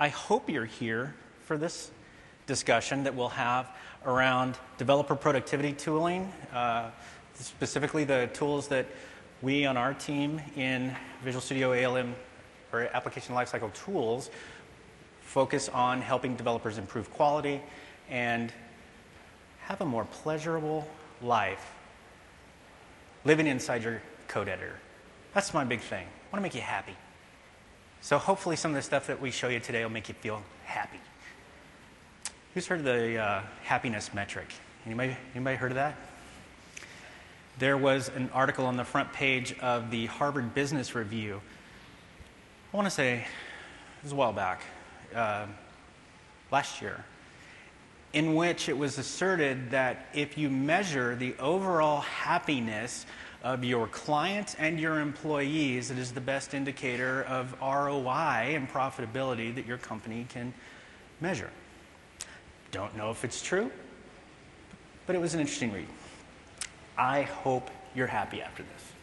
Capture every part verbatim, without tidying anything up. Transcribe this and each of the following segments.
I hope you're here for this discussion that we'll have around developer productivity tooling, uh, specifically the tools that we on our team in Visual Studio A L M, or Application Lifecycle Tools, focus on helping developers improve quality and have a more pleasurable life living inside your code editor. That's my big thing. I want to make you happy. So hopefully some of the stuff that we show you today will make you feel happy. Who's heard of the uh, happiness metric? Anybody, anybody heard of that? There was an article on the front page of the Harvard Business Review. I want to say it was a while back, uh, last year, in which it was asserted that if you measure the overall happiness of your clients and your employees, it is the best indicator of R O I and profitability that your company can measure. Don't know if it's true, but it was an interesting read. I hope you're happy after this.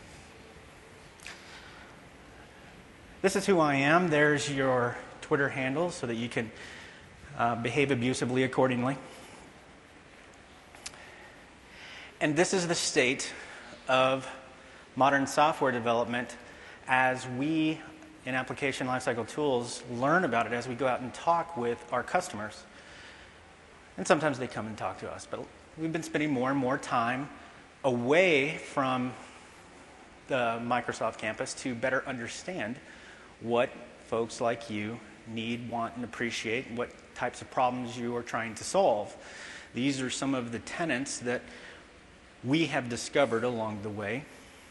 This is who I am. There's your Twitter handle so that you can uh, behave abusively accordingly. And this is the state of modern software development as we in Application Lifecycle Tools learn about it as we go out and talk with our customers. And sometimes they come and talk to us, but we've been spending more and more time away from the Microsoft campus to better understand what folks like you need, want, and appreciate, what types of problems you are trying to solve. These are some of the tenets that we have discovered along the way.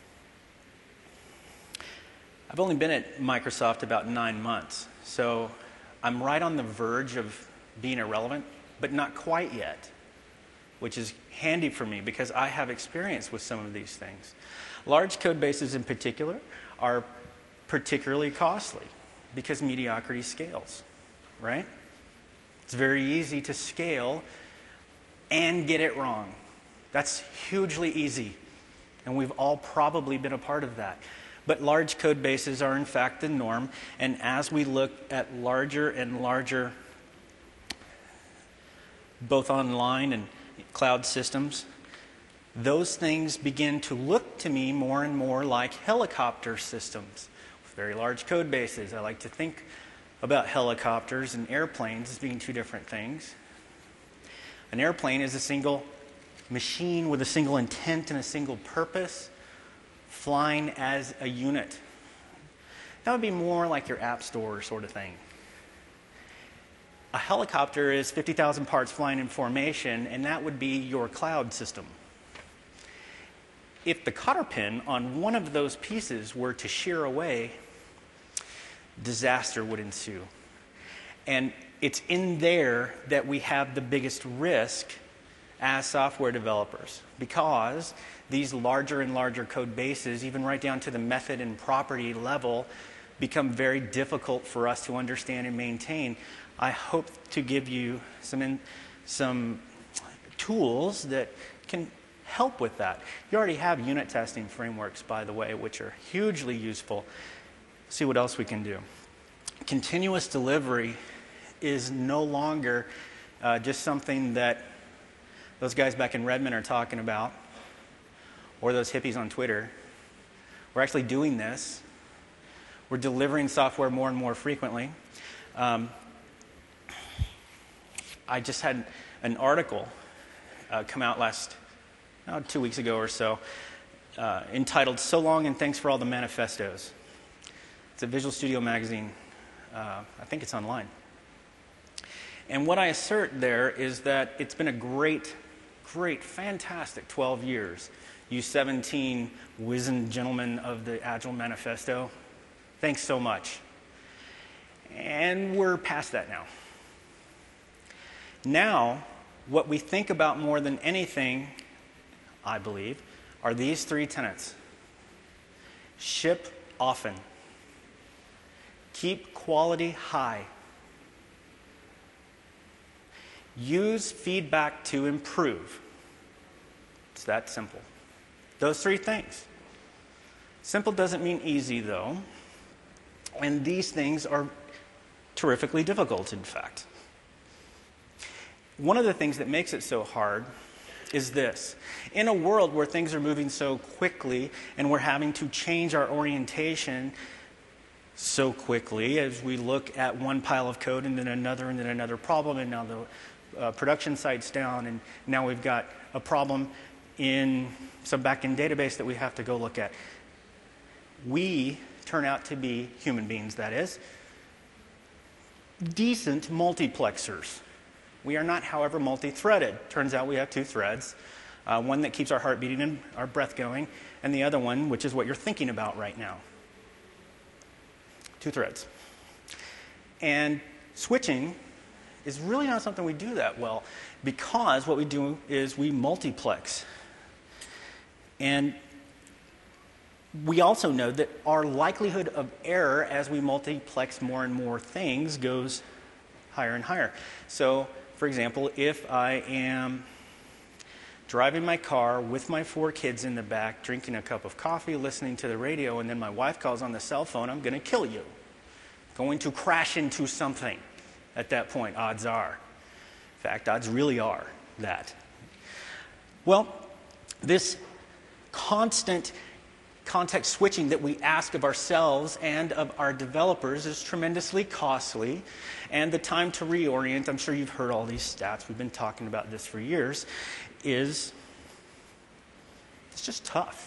I've only been at Microsoft about nine months, so I'm right on the verge of being irrelevant, but not quite yet, which is handy for me because I have experience with some of these things. Large code bases in particular are particularly costly because mediocrity scales, right? It's very easy to scale and get it wrong. That's hugely easy, and we've all probably been a part of that. But large code bases are in fact the norm, and as we look at larger and larger, both online and cloud systems, those things begin to look to me more and more like helicopter systems with very large code bases. I like to think about helicopters and airplanes as being two different things. An airplane is a single machine with a single intent and a single purpose, flying as a unit. That would be more like your app store sort of thing. A helicopter is fifty thousand parts flying in formation, and that would be your cloud system. If the cotter pin on one of those pieces were to shear away, disaster would ensue. And it's in there that we have the biggest risk as software developers, because these larger and larger code bases, even right down to the method and property level, become very difficult for us to understand and maintain. I hope to give you some in, some tools that can help with that. You already have unit testing frameworks, by the way, which are hugely useful. See what else we can do. Continuous delivery is no longer uh, just something that those guys back in Redmond are talking about, or those hippies on Twitter. We're actually doing this. We're delivering software more and more frequently. Um, I just had an article uh, come out last, oh, two weeks ago or so, uh, entitled "So Long and Thanks for All the Manifestos." It's a Visual Studio magazine. Uh, I think it's online. And what I assert there is that it's been a great, great, fantastic twelve years. You seventeen wizened gentlemen of the Agile Manifesto, thanks so much. And we're past that now. Now, what we think about more than anything, I believe, are these three tenets. Ship often. Keep quality high. Use feedback to improve. It's that simple. Those three things. Simple doesn't mean easy, though. And these things are terrifically difficult, in fact. One of the things that makes it so hard is this. In a world where things are moving so quickly and we're having to change our orientation so quickly as we look at one pile of code and then another and then another problem, and now the uh, production site's down, and now we've got a problem in some back-end database that we have to go look at. We turn out to be, human beings that is, decent multiplexers. We are not, however, multi-threaded. Turns out we have two threads, uh, one that keeps our heart beating and our breath going, and the other one, which is what you're thinking about right now. Two threads. And switching is really not something we do that well, because what we do is we multiplex. And we also know that our likelihood of error as we multiplex more and more things goes higher and higher. So, for example, if I am driving my car with my four kids in the back, drinking a cup of coffee, listening to the radio, and then my wife calls on the cell phone, I'm going to kill you. Going to crash into something at that point, odds are. In fact, odds really are that. Well, this constant context switching that we ask of ourselves and of our developers is tremendously costly, and the time to reorient, I'm sure you've heard all these stats, we've been talking about this for years, is it's just tough.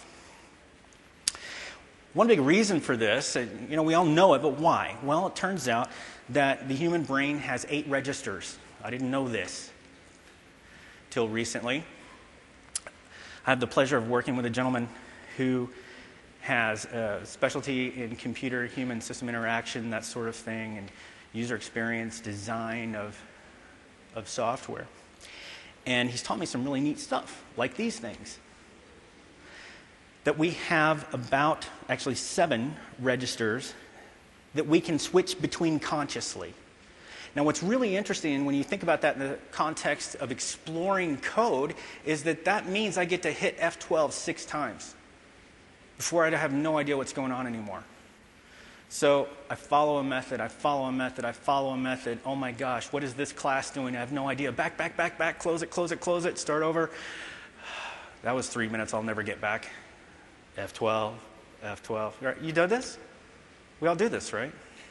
One big reason for this, you know, we all know it, but why? Well, it turns out that the human brain has eight registers. I didn't know this till recently. I had the pleasure of working with a gentleman who has a specialty in computer-human system interaction, that sort of thing, and user experience design of, of software. And he's taught me some really neat stuff, like these things. That we have about, actually seven registers that we can switch between consciously. Now, what's really interesting when you think about that in the context of exploring code is that that means I get to hit F twelve six times before I have no idea what's going on anymore. So I follow a method, I follow a method, I follow a method. Oh my gosh, what is this class doing? I have no idea. Back, back, back, back, close it, close it, close it, start over. That was three minutes I'll never get back. F twelve, F twelve. You did this? We all do this, right?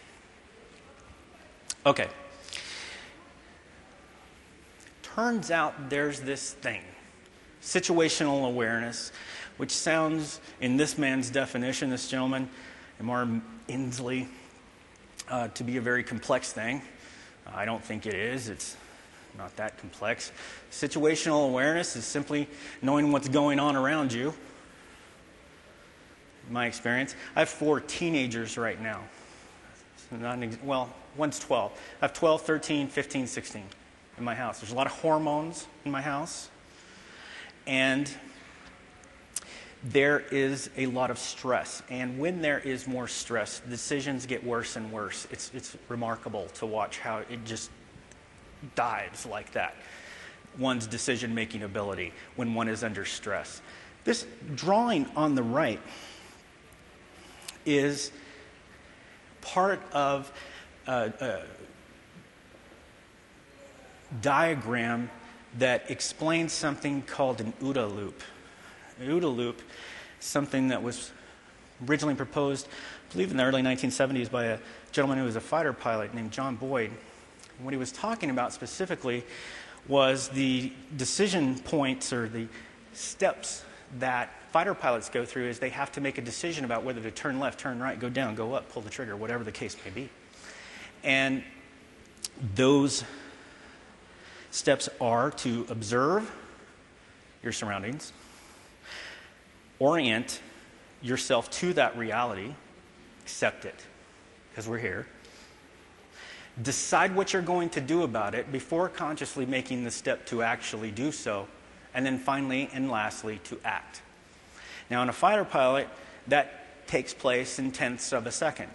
Okay. Turns out there's this thing, situational awareness, which sounds, in this man's definition, this gentleman, Amar Inslee, uh, to be a very complex thing. I don't think it is. It's not that complex. Situational awareness is simply knowing what's going on around you. In my experience, I have four teenagers right now. Not ex- well, one's twelve. I have twelve, thirteen, fifteen, sixteen in my house. There's a lot of hormones in my house. And there is a lot of stress. And when there is more stress, decisions get worse and worse. It's, it's remarkable to watch how it just dives like that. One's decision-making ability when one is under stress. This drawing on the right is part of a, a diagram that explains something called an OODA loop. An OODA loop is something that was originally proposed, I believe in the early nineteen seventies, by a gentleman who was a fighter pilot named John Boyd. And what he was talking about specifically was the decision points or the steps that fighter pilots go through as they have to make a decision about whether to turn left, turn right, go down, go up, pull the trigger, whatever the case may be. And those steps are to observe your surroundings, orient yourself to that reality, accept it, because we're here, decide what you're going to do about it before consciously making the step to actually do so, and then finally and lastly, to act. Now, in a fighter pilot, that takes place in tenths of a second.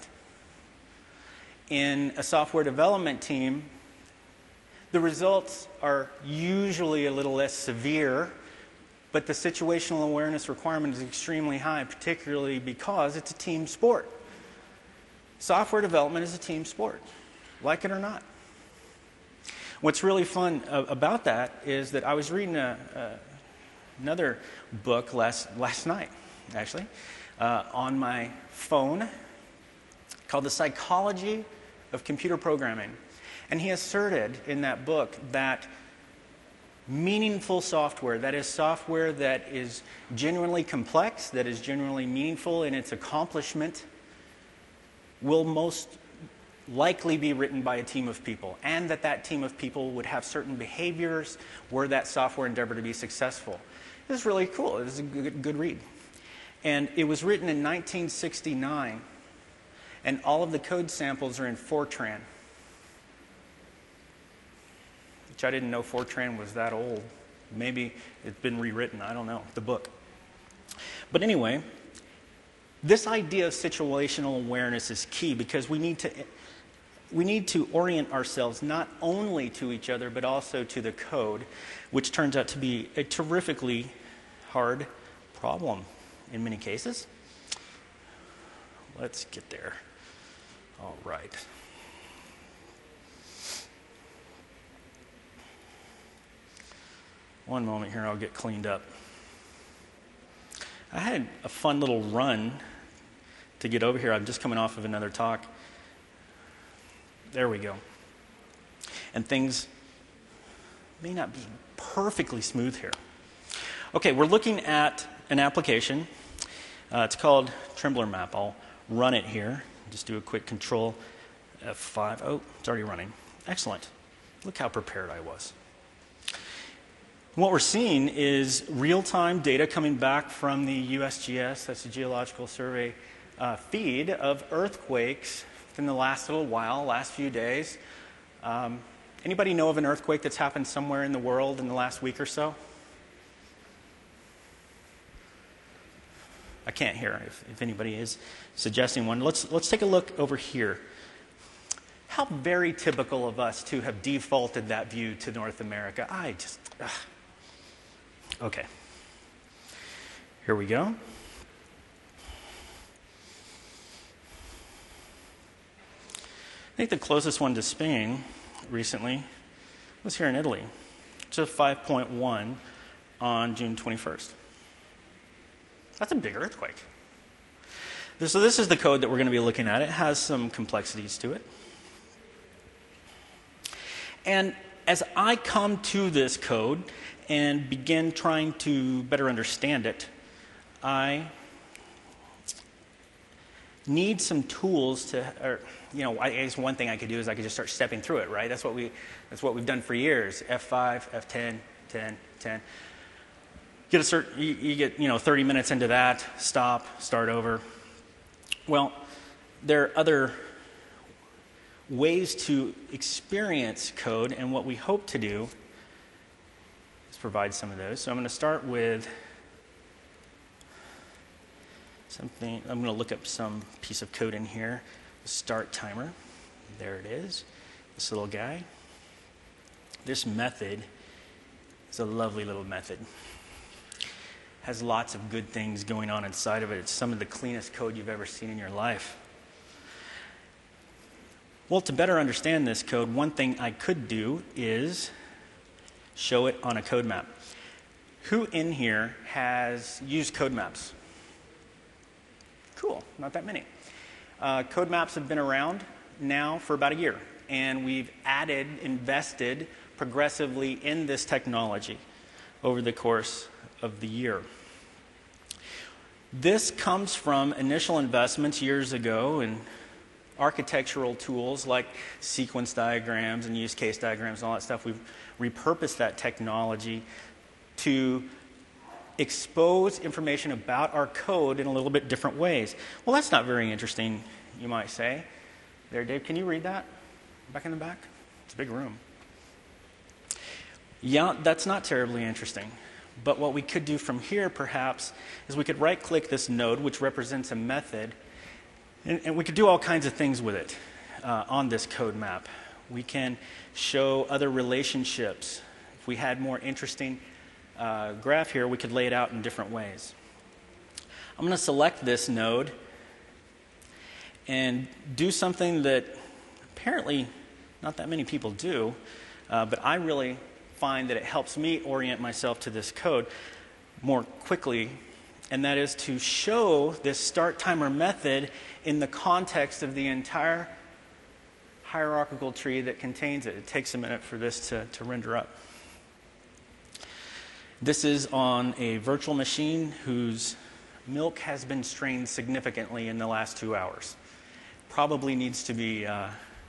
In a software development team, the results are usually a little less severe, but the situational awareness requirement is extremely high, particularly because it's a team sport. Software development is a team sport. like it or not. What's really fun uh, about that is that I was reading a, a, another book last, last night, actually, uh, on my phone called The Psychology of Computer Programming. And he asserted in that book that meaningful software, that is software that is genuinely complex, that is genuinely meaningful in its accomplishment, will most likely be written by a team of people, and that that team of people would have certain behaviors were that software endeavor to be successful. It was really cool. It was a good, good read. And it was written in nineteen sixty-nine, and all of the code samples are in Fortran, which I didn't know Fortran was that old. Maybe it's been rewritten. I don't know, the book. But anyway, this idea of situational awareness is key because we need to we need to orient ourselves not only to each other but also to the code, which turns out to be a terrifically hard problem in many cases. Let's get there. All right. One moment here, I'll get cleaned up. I had a fun little run to get over here. I'm just coming off of another talk. There we go. And things may not be perfectly smooth here. Okay, we're looking at an application. Uh, it's called Trembler Map. I'll run it here. Just do a quick control F five. Oh, it's already running. Excellent. Look how prepared I was. What we're seeing is real-time data coming back from the U S G S, that's the Geological Survey uh, feed, of earthquakes in the last little while, last few days. Um, anybody know of an earthquake that's happened somewhere in the world in the last week or so? I can't hear if, if anybody is suggesting one. Let's, let's take a look over here. How very typical of us to have defaulted that view to North America. I just... Ugh. Okay. Here we go. I think the closest one to Spain recently was here in Italy. It's a five point one on June twenty-first. That's a big earthquake. So this is the code that we're going to be looking at. It has some complexities to it. And as I come to this code and begin trying to better understand it, I need some tools to, or, you know, I guess one thing I could do is I could just start stepping through it, right? That's what we, that's what we've done for years. F five, F ten, ten, ten. Get a certain, you, you get, you know, thirty minutes into that, stop, start over. Well, there are other ways to experience code, and what we hope to do is provide some of those. So I'm going to start with something. I'm going to look up some piece of code in here. Start timer. There it is. This little guy. This method is a lovely little method. Has lots of good things going on inside of it. It's some of the cleanest code you've ever seen in your life. Well, to better understand this code, one thing I could do is show it on a code map. Who in here has used code maps? Cool, not that many. Uh, code maps have been around now for about a year, and we've added, invested progressively in this technology over the course of the year. This comes from initial investments years ago in architectural tools like sequence diagrams and use case diagrams and all that stuff. We've repurposed that technology to expose information about our code in a little bit different ways. Well, that's not very interesting, you might say. There, Dave, can you read that? Back in the back? It's a big room. Yeah, that's not terribly interesting. But what we could do from here, perhaps, is we could right-click this node, which represents a method, and, and we could do all kinds of things with it uh, on this code map. We can show other relationships. If we had more interesting uh, graph here, we could lay it out in different ways. I'm going to select this node and do something that apparently Not that many people do, uh, but I really find that it helps me orient myself to this code more quickly, and that is to show this start timer method in the context of the entire hierarchical tree that contains it. It takes a minute for this to, to render up. This is on a virtual machine whose milk has been strained significantly in the last two hours. Probably needs to be, uh,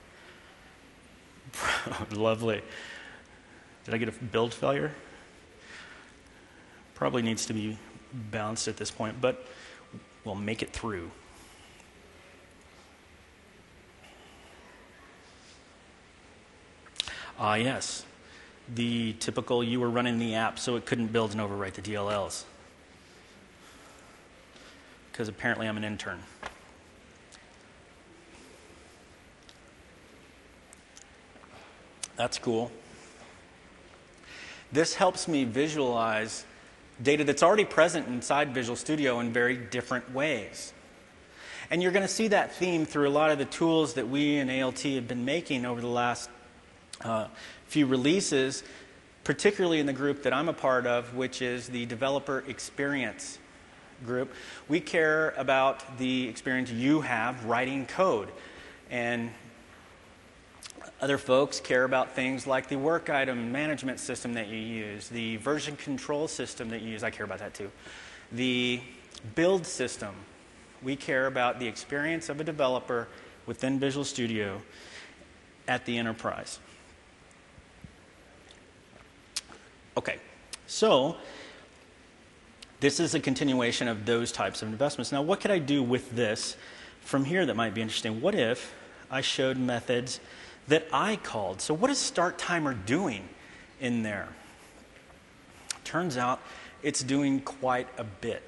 lovely. Did I get a build failure? Probably needs to be balanced at this point, but we'll make it through. Ah, yes. The typical, you were running the app so it couldn't build and overwrite the D L Ls. Because apparently I'm an intern. That's cool. This helps me visualize data that's already present inside Visual Studio in very different ways. And you're going to see that theme through a lot of the tools that we in A L T have been making over the last uh, few releases, particularly in the group that I'm a part of, which is the developer experience group. We care about the experience you have writing code. And other folks care about things like the work item management system that you use, the version control system that you use. I care about that too. The build system. We care about the experience of a developer within Visual Studio at the enterprise. Okay, so this is a continuation of those types of investments. Now, what could I do with this from here that might be interesting? What if I showed methods that I called? So what is start timer doing in there? Turns out it's doing quite a bit.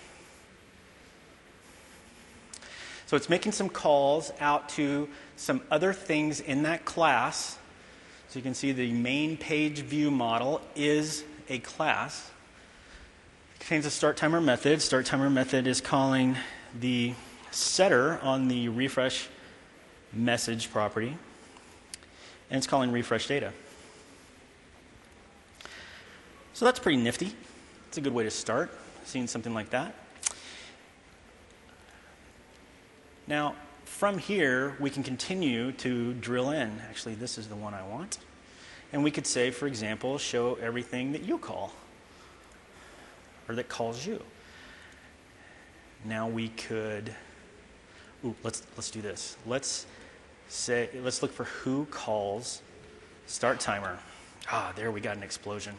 So it's making some calls out to some other things in that class. So you can see the main page view model is a class. It contains a start timer method. Start timer method is calling the setter on the refresh message property. And it's calling refresh data. So that's pretty nifty. It's a good way to start, seeing something like that. Now, from here, we can continue to drill in. Actually, this is the one I want. And we could say, for example, show everything that you call, or that calls you. Now we could, ooh, let's, let's do this. Let's say, let's look for who calls start timer. Ah, there we got an explosion.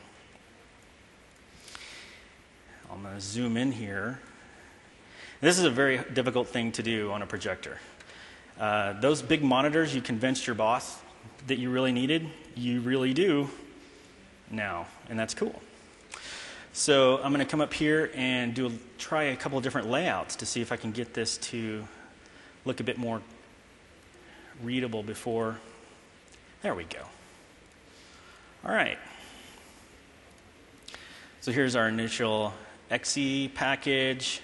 I'm going to zoom in here. This is a very difficult thing to do on a projector. Uh, those big monitors you convinced your boss that you really needed, you really do now, and that's cool. So I'm going to come up here and do a, try a couple of different layouts to see if I can get this to look a bit more readable before. There we go. All right. So here's our initial X E package.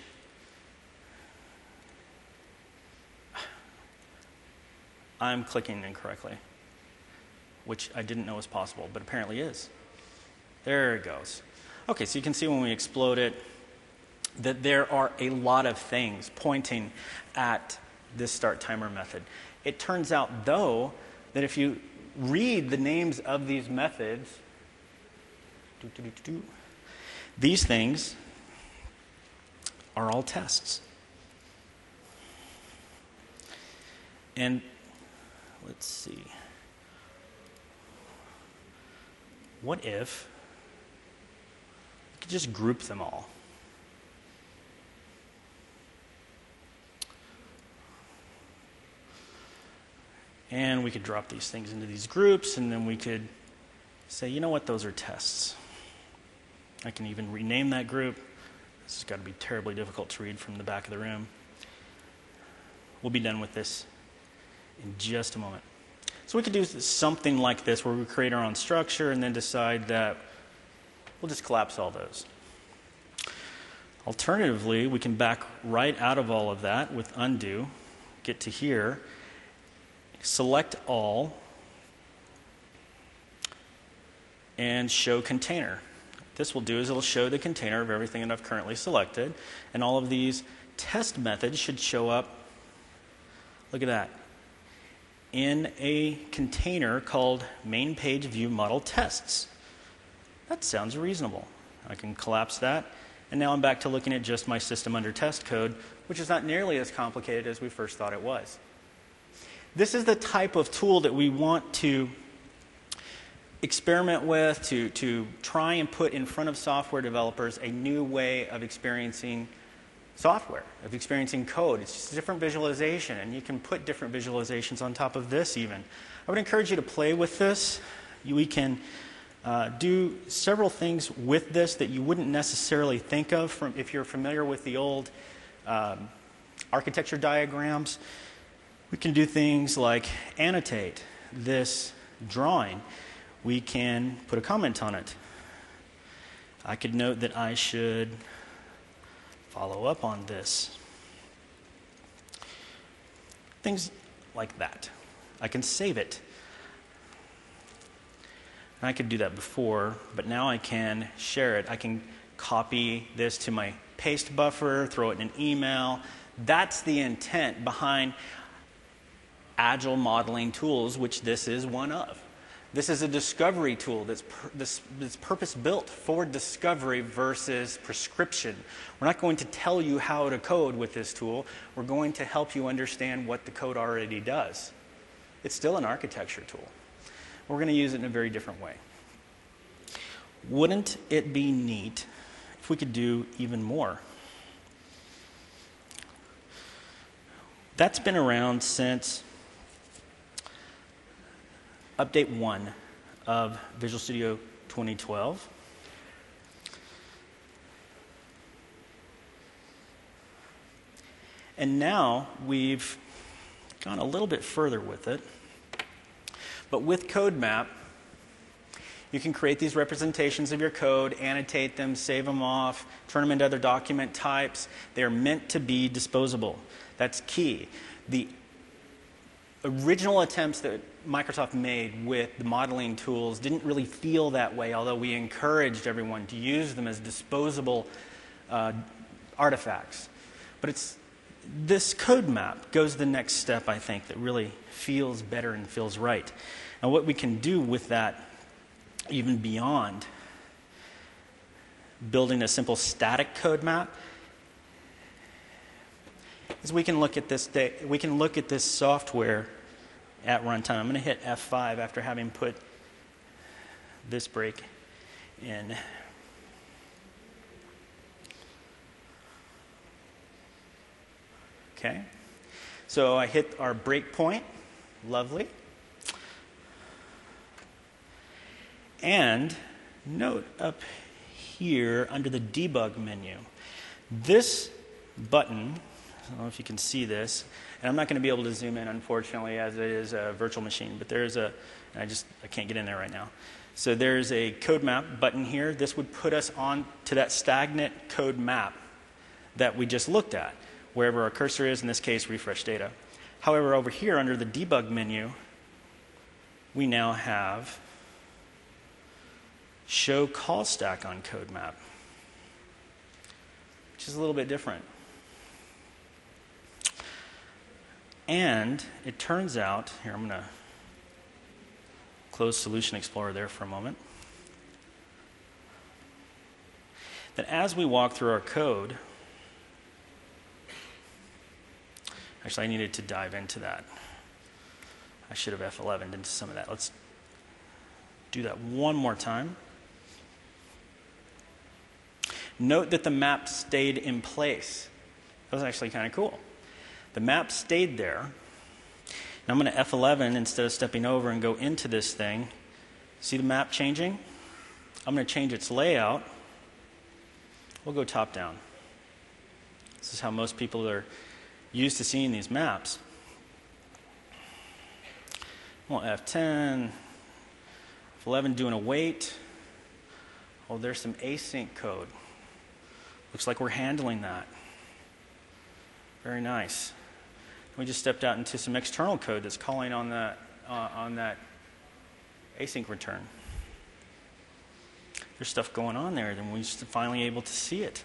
I'm clicking incorrectly, which I didn't know was possible, but apparently is. There it goes. Okay, so you can see when we explode it that there are a lot of things pointing at this start timer method. It turns out, though, that if you read the names of these methods, doo, doo, doo, doo, doo, these things are all tests. And let's see. What if we could just group them all? And we could drop these things into these groups, and then we could say, you know what, those are tests. I can even rename that group. This has got to be terribly difficult to read from the back of the room. We'll be done with this in just a moment. So we could do something like this where we create our own structure and then decide that we'll just collapse all those. Alternatively, we can back right out of all of that with undo, get to here, select all, and show container. This will do is it'll show the container of everything that I've currently selected, and all of these test methods should show up, look at that, in a container called main page view model tests. That sounds reasonable. I can collapse that, and now I'm back to looking at just my system under test code, which is not nearly as complicated as we first thought it was. This is the type of tool that we want to experiment with, to, to try and put in front of software developers a new way of experiencing software, of experiencing code. It's just a different visualization, and you can put different visualizations on top of this even. I would encourage you to play with this. We can uh, do several things with this that you wouldn't necessarily think of from if you're familiar with the old um, architecture diagrams. We can do things like annotate this drawing. We can put a comment on it. I could note that I should follow up on this. Things like that. I can save it. And I could do that before, but now I can share it. I can copy this to my paste buffer, throw it in an email. That's the intent behind agile modeling tools, which this is one of. This is a discovery tool that's, pur this, that's purpose-built for discovery versus prescription. We're not going to tell you how to code with this tool. We're going to help you understand what the code already does. It's still an architecture tool. We're going to use it in a very different way. Wouldn't it be neat if we could do even more? That's been around since update one of Visual Studio twenty twelve. And now we've gone a little bit further with it. But with CodeMap, you can create these representations of your code, annotate them, save them off, turn them into other document types. They're meant to be disposable. That's key. The original attempts that Microsoft made with the modeling tools didn't really feel that way, although we encouraged everyone to use them as disposable uh, artifacts. But it's, this code map goes the next step, I think, that really feels better and feels right. And what we can do with that, even beyond building a simple static code map, is we can look at this day, we can look at this software at runtime. I'm going to hit F five after having put this break in. Okay, so I hit our breakpoint. Lovely. And note up here under the debug menu, this button, I don't know if you can see this, and I'm not going to be able to zoom in, unfortunately, as it is a virtual machine, but there's a, and I just, I can't get in there right now. So there's a code map button here. This would put us on to that stagnant code map that we just looked at, wherever our cursor is, in this case, refresh data. However, over here under the debug menu, we now have show call stack on code map, which is a little bit different. And it turns out, here I'm going to close Solution Explorer there for a moment, that as we walk through our code, actually I needed to dive into that. I should have F eleven'd into some of that. Let's do that one more time. Note that the map stayed in place. That was actually kind of cool. The map stayed there. And I'm going to F eleven instead of stepping over and go into this thing. See the map changing? I'm going to change its layout. We'll go top down. This is how most people are used to seeing these maps. Well, F ten, F eleven doing a wait. Oh, there's some async code. Looks like we're handling that. Very nice. We just stepped out into some external code that's calling on that, uh, on that async return. there's stuff going on there, then we're finally able to see it.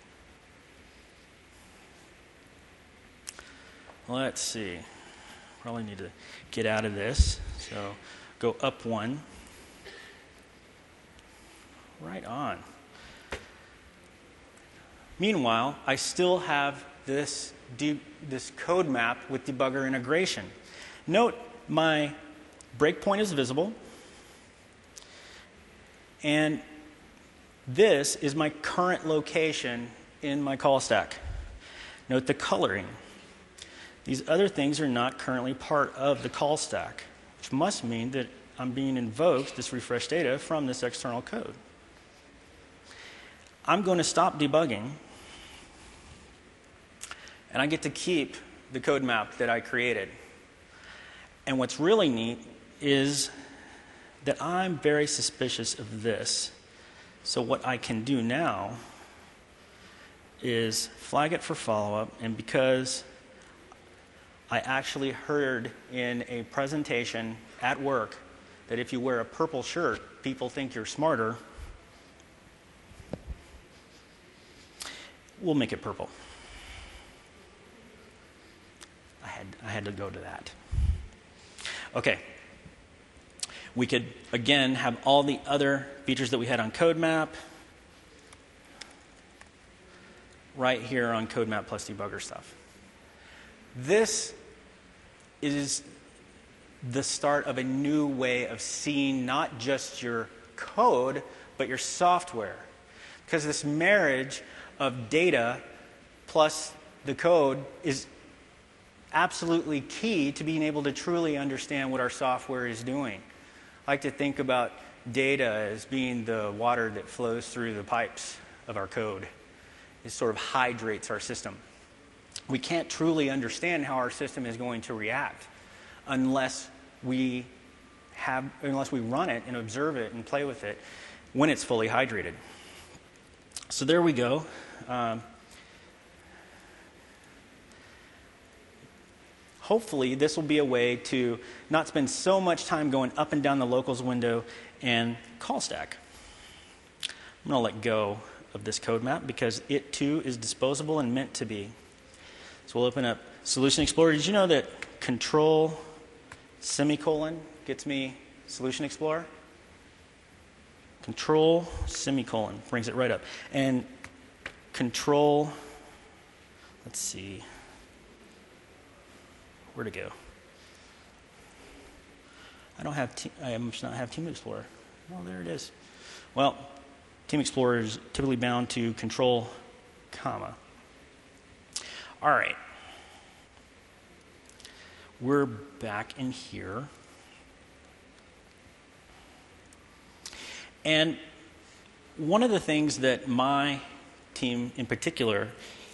Let's see. Probably need to get out of this. So go up one. Right on. Meanwhile, I still have this, de- this code map with debugger integration. Note my breakpoint is visible. And this is my current location in my call stack. Note the coloring. These other things are not currently part of the call stack, which must mean that I'm being invoked, this refresh data, from this external code. I'm going to stop debugging, and I get to keep the code map that I created. And what's really neat is that I'm very suspicious of this. So what I can do now is flag it for follow-up, and because I actually heard in a presentation at work that if you wear a purple shirt, people think you're smarter, we'll make it purple. I had, I had to go to that. Okay. We could, again, have all the other features that we had on CodeMap right here on CodeMap plus debugger stuff. This is the start of a new way of seeing not just your code, but your software. Because this marriage of data plus the code is absolutely key to being able to truly understand what our software is doing. I like to think about data as being the water that flows through the pipes of our code. It sort of hydrates our system. We can't truly understand how our system is going to react unless we have, unless we run it and observe it and play with it when it's fully hydrated. So there we go. Um, hopefully, this will be a way to not spend so much time going up and down the locals window and call stack. I'm going to let go of this code map because it too is disposable and meant to be. So we'll open up Solution Explorer. Did you know that Control semicolon gets me Solution Explorer? Control semicolon brings it right up. And Control, let's see, where to go? I don't have, te- I must not have Team Explorer. Well, there it is. Well, Team Explorer is typically bound to Control, comma. All right. We're back in here. And one of the things that my team in particular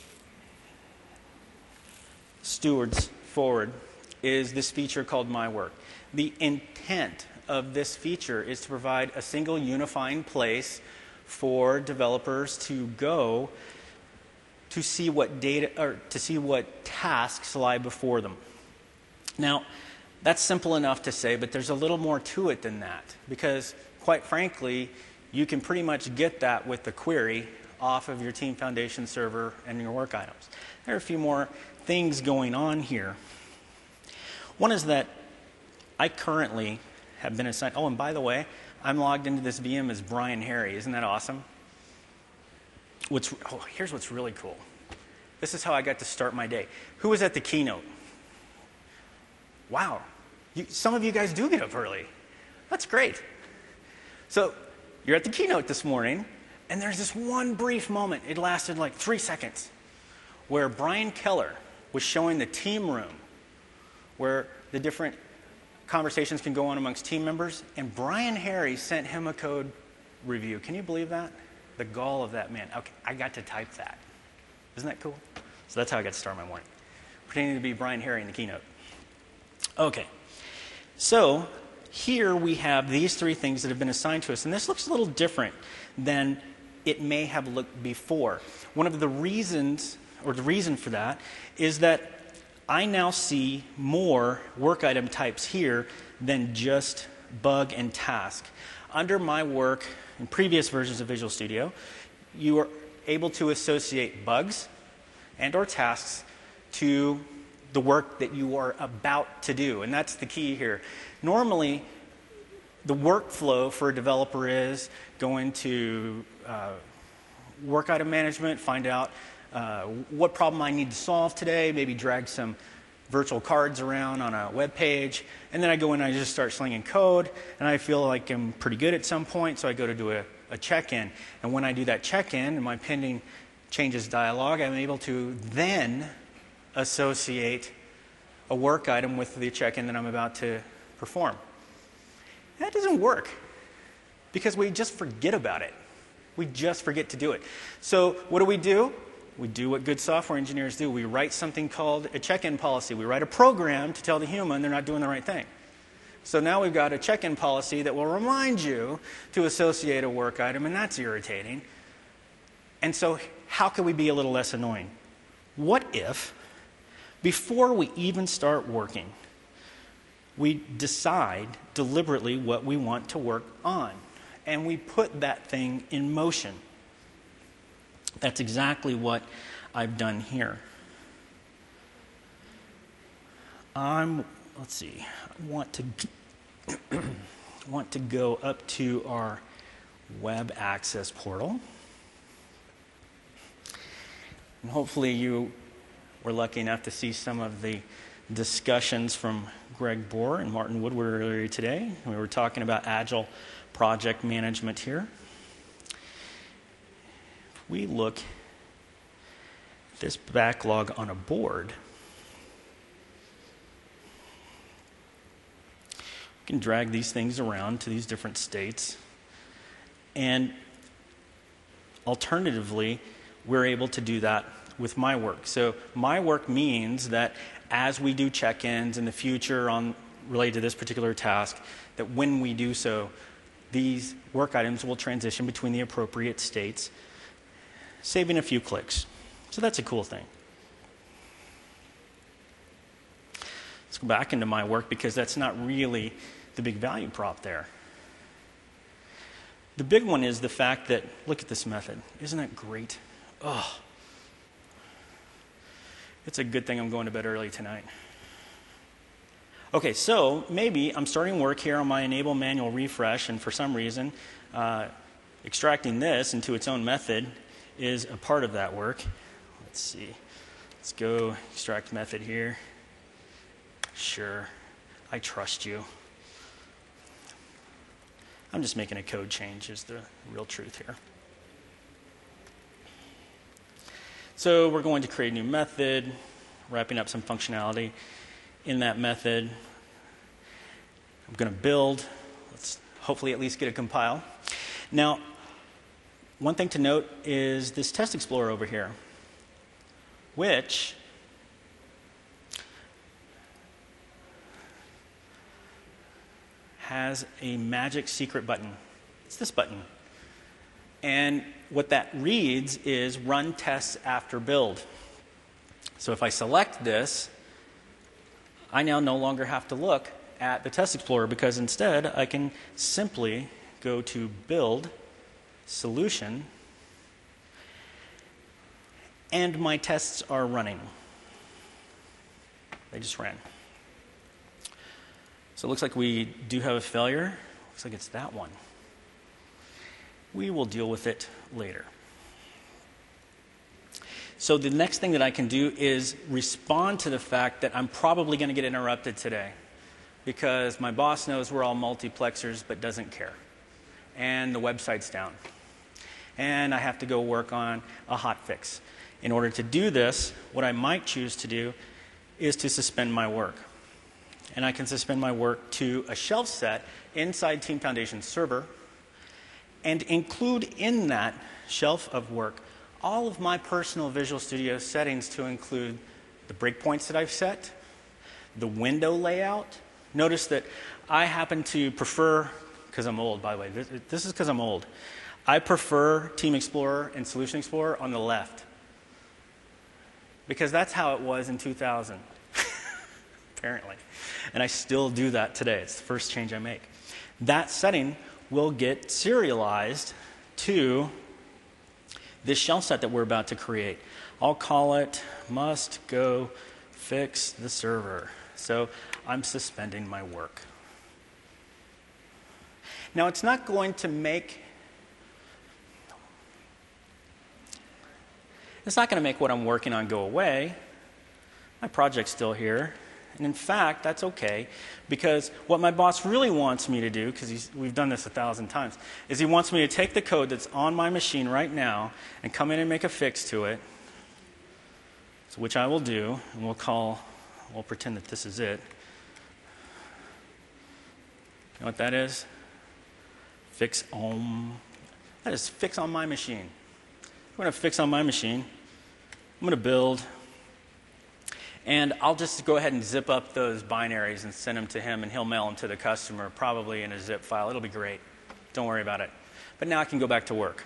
stewards forward is this feature called My Work. The intent of this feature is to provide a single unifying place for developers to go to see what data or to see what tasks lie before them. Now, that's simple enough to say, but there's a little more to it than that, because quite frankly, you can pretty much get that with the query off of your Team Foundation server and your work items. There are a few more things going on here. One is that I currently have been assigned, oh, and by the way, I'm logged into this V M as Brian Harry. Isn't that awesome? What's, oh, here's what's really cool. This is how I got to start my day. Who was at the keynote? Wow. You, some of you guys do get up early. That's great. So you're at the keynote this morning, and there's this one brief moment. It lasted like three seconds, where Brian Keller was showing the team room, where the different conversations can go on amongst team members, and Brian Harry sent him a code review. Can you believe that? The gall of that man. Okay, I got to type that. Isn't that cool? So that's how I got to start my morning, pretending to be Brian Harry in the keynote. Okay, so here we have these three things that have been assigned to us, and this looks a little different than it may have looked before. One of the reasons, or the reason for that, is that I now see more work item types here than just bug and task. under my work in previous versions of Visual Studio, you are able to associate bugs and or tasks to the work that you are about to do. And that's the key here. Normally, the workflow for a developer is go into uh, work item management, find out uh, what problem I need to solve today, maybe drag some virtual cards around on a web page, and then I go in and I just start slinging code, and I feel like I'm pretty good at some point, so I go to do a, a check-in. And when I do that check-in in my pending changes dialog, I'm able to then associate a work item with the check-in that I'm about to perform. That doesn't work because we just forget about it. We just forget to do it. So what do we do? We do what good software engineers do. We write something called a check-in policy. We write a program to tell the human they're not doing the right thing. So now we've got a check-in policy that will remind you to associate a work item, and that's irritating. And so how can we be a little less annoying? What if, before we even start working, we decide deliberately what we want to work on, and we put that thing in motion? That's exactly what I've done here. I'm, let's see, I want to, want to go up to our web access portal. And hopefully you were lucky enough to see some of the discussions from Greg Bohr and Martin Woodward earlier today. We were talking about agile project management here. If we look at this backlog on a board, we can drag these things around to these different states. And alternatively, we're able to do that with my work. So my work means that as we do check-ins in the future on related to this particular task, that when we do so, these work items will transition between the appropriate states, saving a few clicks. So that's a cool thing. Let's go back into my work because that's not really the big value prop there. The big one is the fact that, look at this method. Isn't that great? Oh, it's a good thing I'm going to bed early tonight. Okay, so maybe I'm starting work here on my enable manual refresh, and for some reason, uh, extracting this into its own method is a part of that work. Let's see. Let's go extract method here. Sure, I trust you. I'm just making a code change is the real truth here. So we're going to create a new method, wrapping up some functionality in that method. I'm going to build. Let's hopefully at least get a compile. Now, one thing to note is this Test Explorer over here, which has a magic secret button. It's this button. And what that reads is run tests after build. So if I select this, I now no longer have to look at the Test Explorer because instead I can simply go to build, solution, and my tests are running. They just ran. So it looks like we do have a failure. Looks like it's that one. We will deal with it later. So the next thing that I can do is respond to the fact that I'm probably going to get interrupted today because my boss knows we're all multiplexers but doesn't care. And the website's down. And I have to go work on a hotfix. In order to do this, what I might choose to do is to suspend my work. And I can suspend my work to a shelf set inside Team Foundation's server and include in that shelf of work all of my personal Visual Studio settings to include the breakpoints that I've set, the window layout. Notice that I happen to prefer, because I'm old, by the way, this, this is because I'm old. I prefer Team Explorer and Solution Explorer on the left because that's how it was in two thousand, apparently. And I still do that today. It's the first change I make. That setting will get serialized to this shell set that we're about to create. I'll call it must go fix the server. So I'm suspending my work. Now it's not going to make it's not going to make what I'm working on go away. My project's still here. And in fact, that's okay, because what my boss really wants me to do, because we've done this a thousand times, is he wants me to take the code that's on my machine right now and come in and make a fix to it, so which I will do, and we'll call, we'll pretend that this is it. You know what that is? Fix on, that is fix on my machine. I'm going to fix on my machine. I'm going to build. And I'll just go ahead and zip up those binaries and send them to him, and he'll mail them to the customer, probably in a zip file. It'll be great. Don't worry about it. But now I can go back to work.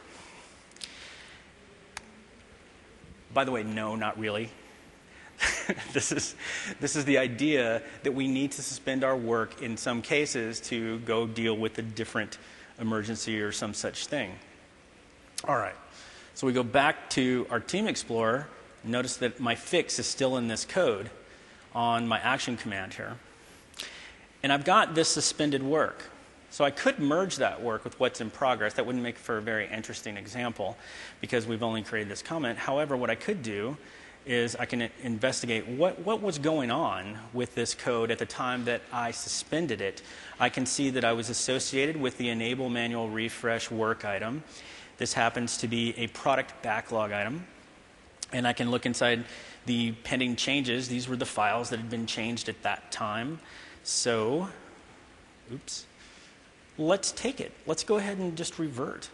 By the way, no, not really. this is, this is the idea that we need to suspend our work in some cases to go deal with a different emergency or some such thing. All right. So we go back to our Team Explorer. Notice that my fix is still in this code on my action command here. And I've got this suspended work. So I could merge that work with what's in progress. That wouldn't make for a very interesting example because we've only created this comment. However, what I could do is I can investigate what, what was going on with this code at the time that I suspended it. I can see that I was associated with the enable manual refresh work item. This happens to be a product backlog item. And I can look inside the pending changes. These were the files that had been changed at that time. So, oops, let's take it. Let's go ahead and just revert.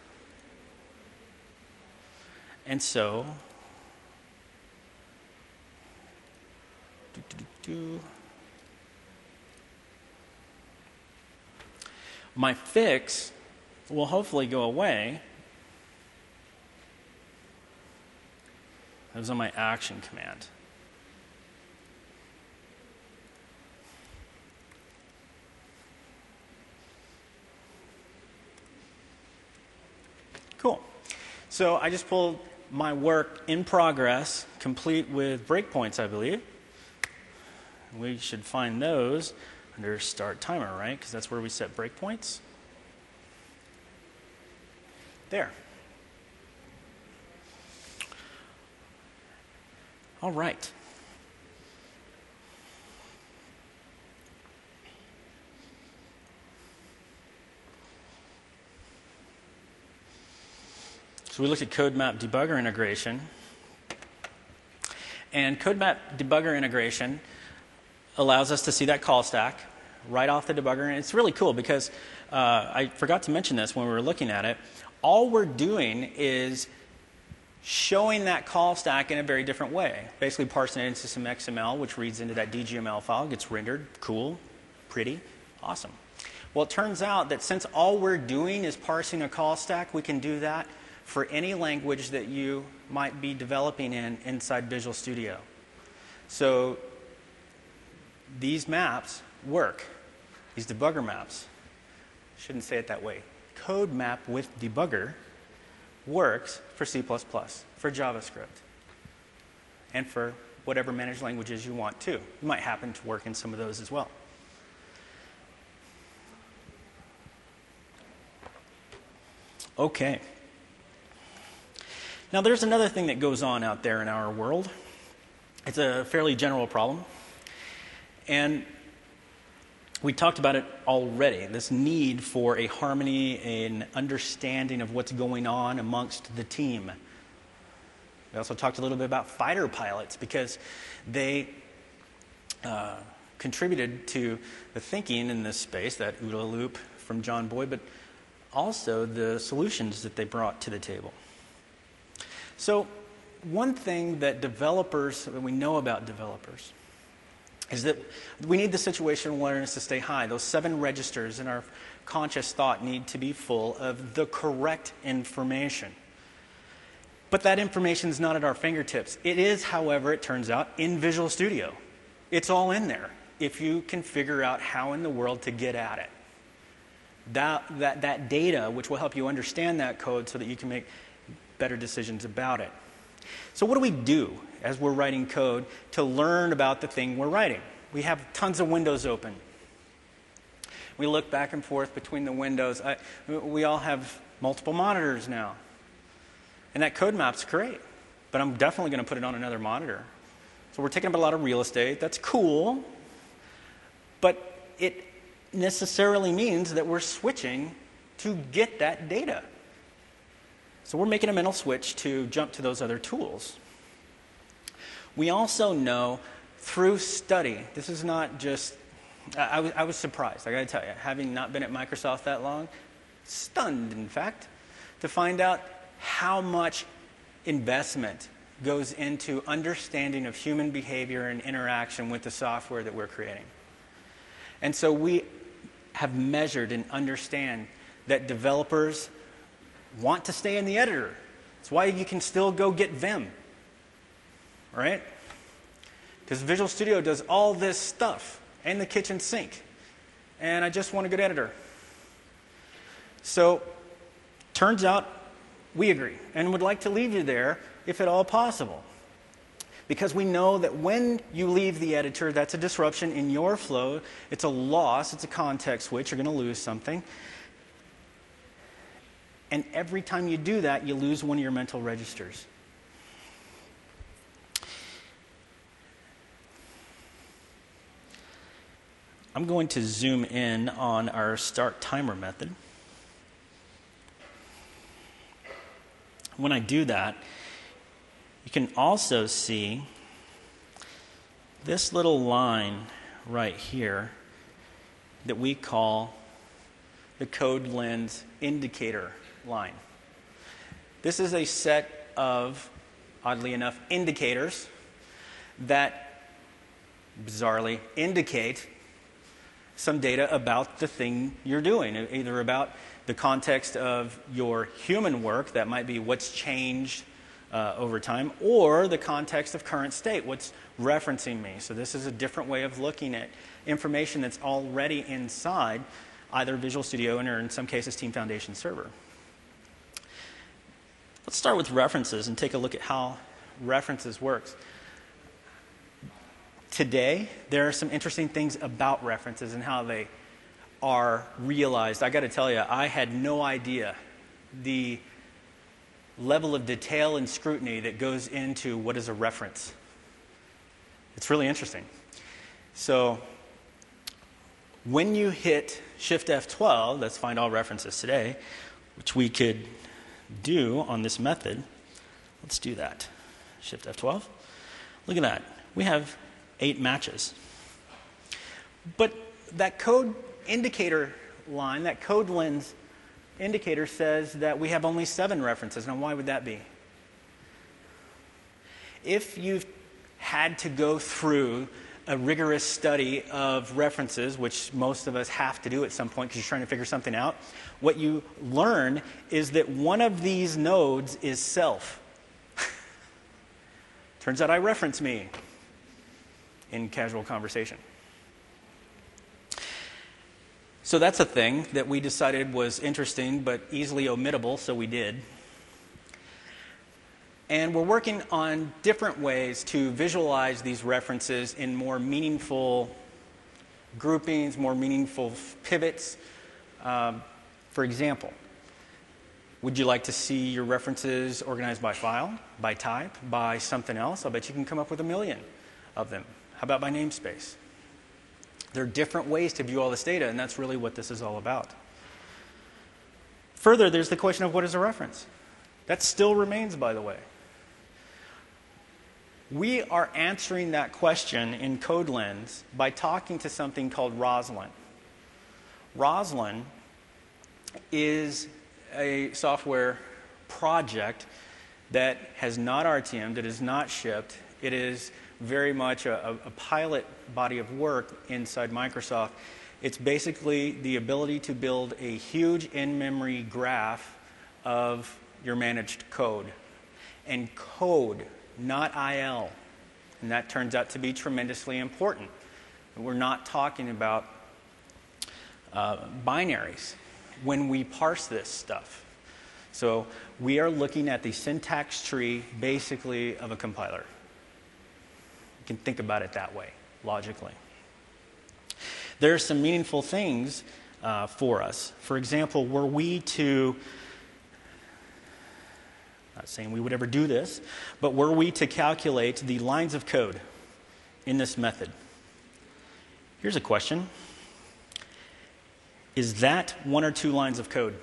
And so, do, do, do, do. My fix will hopefully go away. That was on my action command. Cool. So I just pulled my work in progress, complete with breakpoints, I believe. We should find those under start timer, right? Because that's where we set breakpoints. There. All right. So we looked at CodeMap debugger integration. And CodeMap debugger integration allows us to see that call stack right off the debugger. And it's really cool because uh, I forgot to mention this when we were looking at it. All we're doing is showing that call stack in a very different way. Basically parsing it into some X M L, which reads into that D G M L file, gets rendered, cool, pretty, awesome. Well, it turns out that since all we're doing is parsing a call stack, we can do that for any language that you might be developing in inside Visual Studio. So these maps work, these debugger maps. Shouldn't say it that way. Code map with debugger works for C plus plus, for JavaScript, and for whatever managed languages you want to. You might happen to work in some of those as well. Okay. Now there's another thing that goes on out there in our world. It's a fairly general problem. And we talked about it already, this need for a harmony, an understanding of what's going on amongst the team. We also talked a little bit about fighter pilots because they uh, contributed to the thinking in this space, that OODA loop from John Boyd, but also the solutions that they brought to the table. So one thing that developers, that we know about developers, is that we need the situational awareness to stay high. Those seven registers in our conscious thought need to be full of the correct information. But that information is not at our fingertips. It is, however, it turns out, in Visual Studio. It's all in there if you can figure out how in the world to get at it. that, that, that data, which will help you understand that code so that you can make better decisions about it. So what do we do as we're writing code to learn about the thing we're writing? We have tons of windows open. We look back and forth between the windows. I, we all have multiple monitors now. And that code map's great, but I'm definitely going to put it on another monitor. So we're taking up a lot of real estate. That's cool, but it necessarily means that we're switching to get that data. So we're making a mental switch to jump to those other tools. We also know through study, this is not just, I, I, was, I was surprised, I got to tell you, having not been at Microsoft that long, stunned in fact, to find out how much investment goes into understanding of human behavior and interaction with the software that we're creating. And so we have measured and understand that developers want to stay in the editor. That's why you can still go get Vim, right? Because Visual Studio does all this stuff and the kitchen sink. And I just want a good editor. So, turns out we agree and would like to leave you there if at all possible. Because we know that when you leave the editor, that's a disruption in your flow. It's a loss. It's a context switch. You're going to lose something. And every time you do that, you lose one of your mental registers. I'm going to zoom in on our start timer method. When I do that, you can also see this little line right here that we call the CodeLens indicator line. This is a set of, oddly enough, indicators that bizarrely indicate some data about the thing you're doing, either about the context of your human work, that might be what's changed uh, over time, or the context of current state, what's referencing me. So this is a different way of looking at information that's already inside either Visual Studio or in some cases Team Foundation Server. Let's start with references and take a look at how references works. Today, there are some interesting things about references and how they are realized. I got to tell you, I had no idea the level of detail and scrutiny that goes into what is a reference. It's really interesting. So, when you hit Shift F twelve, let's find all references today, which we could do on this method. Let's do that. Shift F twelve. Look at that. We have eight matches. But that code indicator line, that CodeLens indicator says that we have only seven references. Now, why would that be? If you've had to go through a rigorous study of references, which most of us have to do at some point because you're trying to figure something out, what you learn is that one of these nodes is self. Turns out I reference me in casual conversation. So that's a thing that we decided was interesting but easily omittable, so we did. And we're working on different ways to visualize these references in more meaningful groupings, more meaningful pivots. Um, for example, would you like to see your references organized by file, by type, by something else? I'll bet you can come up with a million of them. How about by namespace? There are different ways to view all this data, and that's really what this is all about. Further, there's the question of what is a reference. That still remains, by the way. We are answering that question in CodeLens by talking to something called Roslyn. Roslyn is a software project that has not R T M'd, it is not shipped. It is very much a, a pilot body of work inside Microsoft. It's basically the ability to build a huge in-memory graph of your managed code. And code, not I L. And that turns out to be tremendously important. We're not talking about uh, binaries. when we parse this stuff. So we are looking at the syntax tree, basically, of a compiler. You can think about it that way, logically. There are some meaningful things uh, for us. For example, were we to, not saying we would ever do this, but were we to calculate the lines of code in this method? Here's a question. Is that one or two lines of code?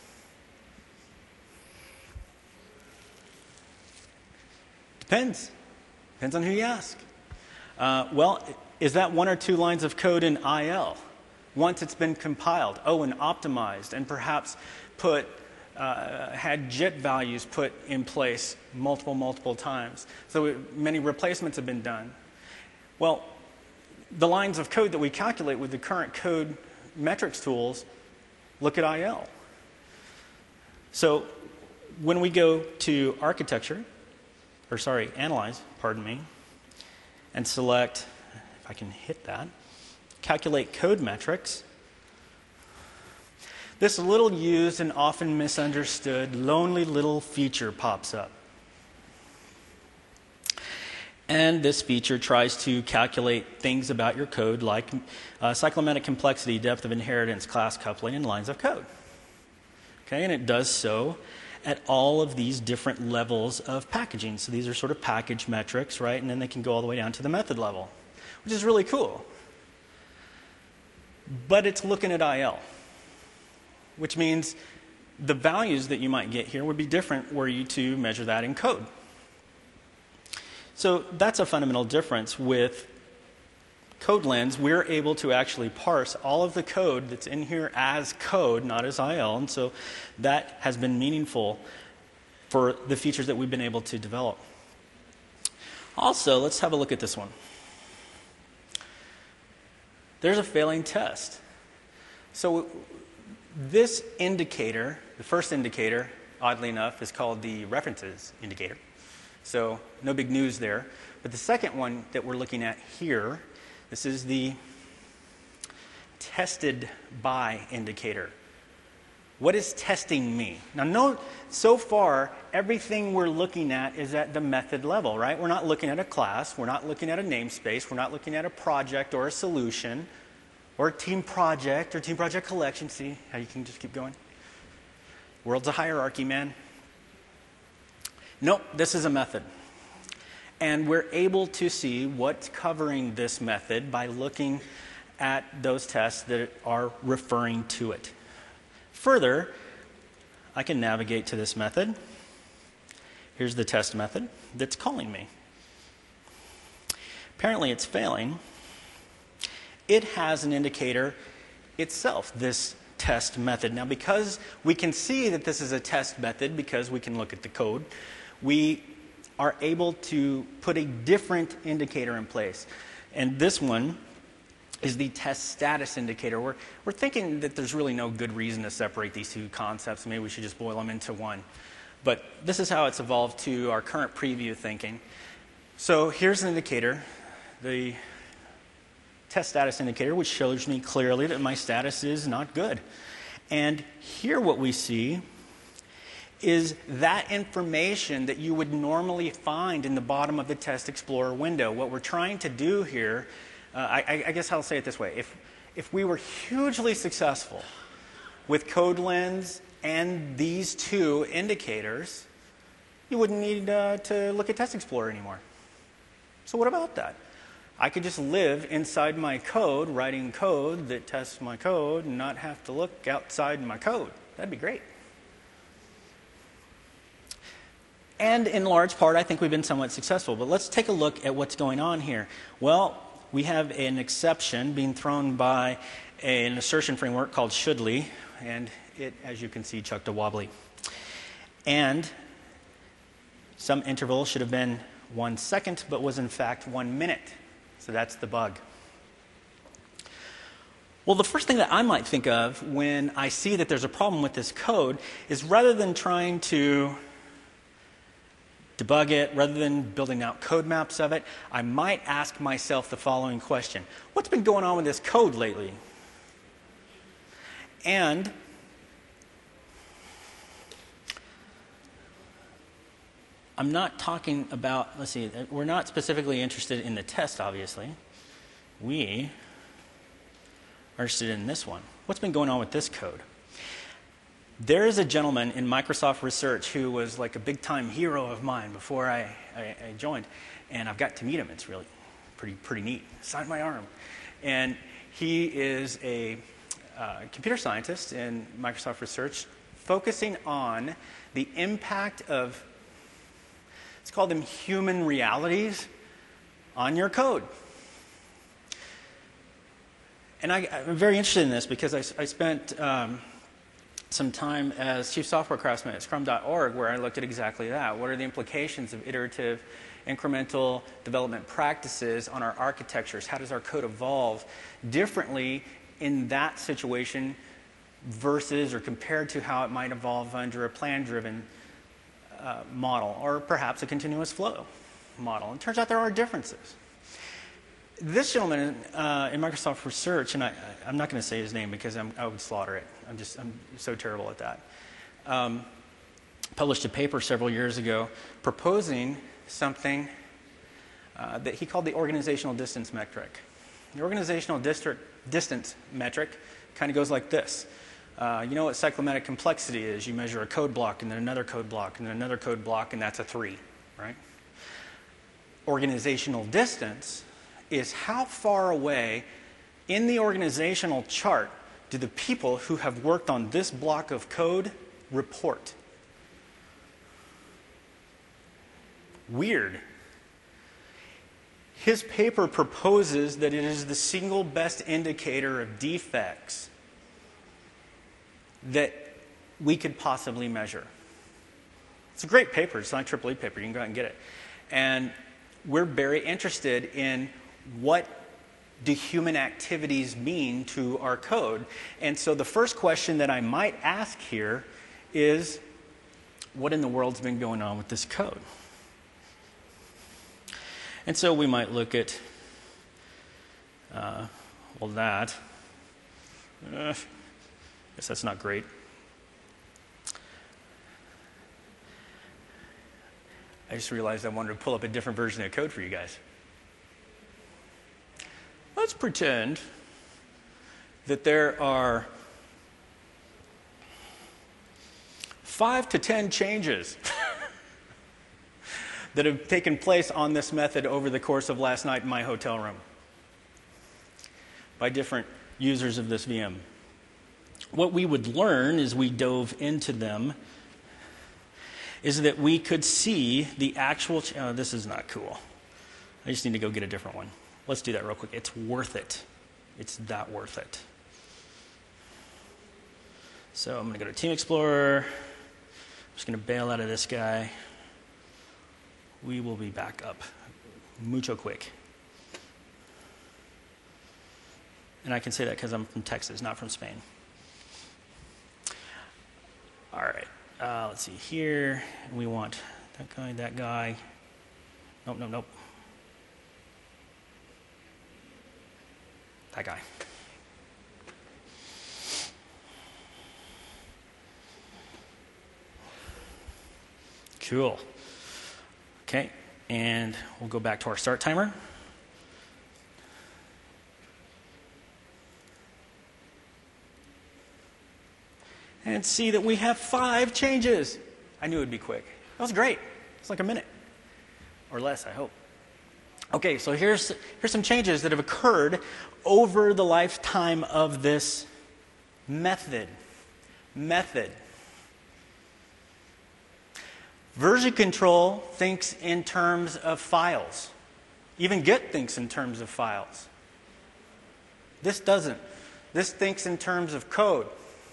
Depends. Depends on who you ask. Uh, well, is that one or two lines of code in I L once it's been compiled? Oh, and optimized, and perhaps put uh, had JIT values put in place multiple, multiple times. So it, many replacements have been done. Well, the lines of code that we calculate with the current code metrics tools look at I L. So when we go to architecture, or sorry, analyze, pardon me, and select, if I can hit that, calculate code metrics, this little used and often misunderstood lonely little feature pops up. And this feature tries to calculate things about your code like uh, cyclomatic complexity, depth of inheritance, class coupling, and lines of code. Okay, and it does so at all of these different levels of packaging. So these are sort of package metrics, right? And then they can go all the way down to the method level, which is really cool. But it's looking at I L, which means the values that you might get here would be different were you to measure that in code. So that's a fundamental difference with CodeLens. We're able to actually parse all of the code that's in here as code, not as I L. And so that has been meaningful for the features that we've been able to develop. Also, let's have a look at this one. There's a failing test. So this indicator, the first indicator, oddly enough, is called the references indicator. So no big news there. But the second one that we're looking at here, this is the tested by indicator. What does testing mean? Now note, so far, everything we're looking at is at the method level, right? We're not looking at a class. We're not looking at a namespace. We're not looking at a project or a solution or a team project or team project collection. See how you can just keep going? World's a hierarchy, man. Nope, this is a method. And we're able to see what's covering this method by looking at those tests that are referring to it. Further, I can navigate to this method. Here's the test method that's calling me. Apparently it's failing. It has an indicator itself, this test method. Now, because we can see that this is a test method, because we can look at the code, we are able to put a different indicator in place. And this one is the test status indicator. We're, we're thinking that there's really no good reason to separate these two concepts. Maybe we should just boil them into one. But this is how it's evolved to our current preview thinking. So here's an indicator, the test status indicator, which shows me clearly that my status is not good. And here what we see is that information that you would normally find in the bottom of the Test Explorer window. What we're trying to do here, uh, I, I guess I'll say it this way. If, if we were hugely successful with CodeLens and these two indicators, you wouldn't need uh, to look at Test Explorer anymore. So what about that? I could just live inside my code, writing code that tests my code, and not have to look outside my code. That'd be great. And in large part, I think we've been somewhat successful. But let's take a look at what's going on here. Well, we have an exception being thrown by an assertion framework called Shoodly. And it, as you can see, chucked a wobbly. And some interval should have been one second, but was in fact one minute. So that's the bug. Well, the first thing that I might think of when I see that there's a problem with this code is rather than trying to debug it, rather than building out code maps of it, I might ask myself the following question. What's been going on with this code lately? And I'm not talking about, let's see, we're not specifically interested in the test, obviously. We are interested in this one. What's been going on with this code? There is a gentleman in Microsoft Research who was like a big-time hero of mine before I, I, I joined, and I've got to meet him. It's really pretty, pretty neat. Signed my arm. And he is a uh, computer scientist in Microsoft Research focusing on the impact of, let's call them human realities, on your code. And I, I'm very interested in this because I, I spent um, some time as chief software craftsman at scrum dot org where I looked at exactly that. What are the implications of iterative, incremental development practices on our architectures? How does our code evolve differently in that situation versus or compared to how it might evolve under a plan-driven uh, model or perhaps a continuous flow model? And it turns out there are differences. This gentleman uh, in Microsoft Research, and I, I'm not going to say his name because I'm, I would slaughter it. I'm just I'm so terrible at that. Um, published a paper several years ago proposing something uh, that he called the organizational distance metric. The organizational district, distance metric kind of goes like this. Uh, you know what cyclomatic complexity is? You measure a code block and then another code block and then another code block, and that's a three, right? Organizational distance is how far away in the organizational chart do the people who have worked on this block of code report. Weird. His paper proposes that it is the single best indicator of defects that we could possibly measure. It's a great paper. It's not a triple E paper. You can go out and get it. And we're very interested in what do human activities mean to our code. And so the first question that I might ask here is, what in the world's been going on with this code? And so we might look at, uh, well, that. Uh, I guess that's not great. I just realized I wanted to pull up a different version of code for you guys. Let's pretend that there are five to ten changes that have taken place on this method over the course of last night in my hotel room by different users of this V M. What we would learn as we dove into them is that we could see the actual, ch- oh, this is not cool. I just need to go get a different one. Let's do that real quick. It's worth it. It's that worth it. So I'm going to go to Team Explorer. I'm just going to bail out of this guy. We will be back up mucho quick. And I can say that because I'm from Texas, not from Spain. All right. Uh, let's see here. We want that guy, that guy. Nope, nope, nope. That guy. Cool. Okay, and we'll go back to our start timer. And see that we have five changes. I knew it would be quick. That was great. It's like a minute or less, I hope. Okay, so here's, here's some changes that have occurred over the lifetime of this method. Method. Version control thinks in terms of files. Even Git thinks in terms of files. This doesn't. This thinks in terms of code.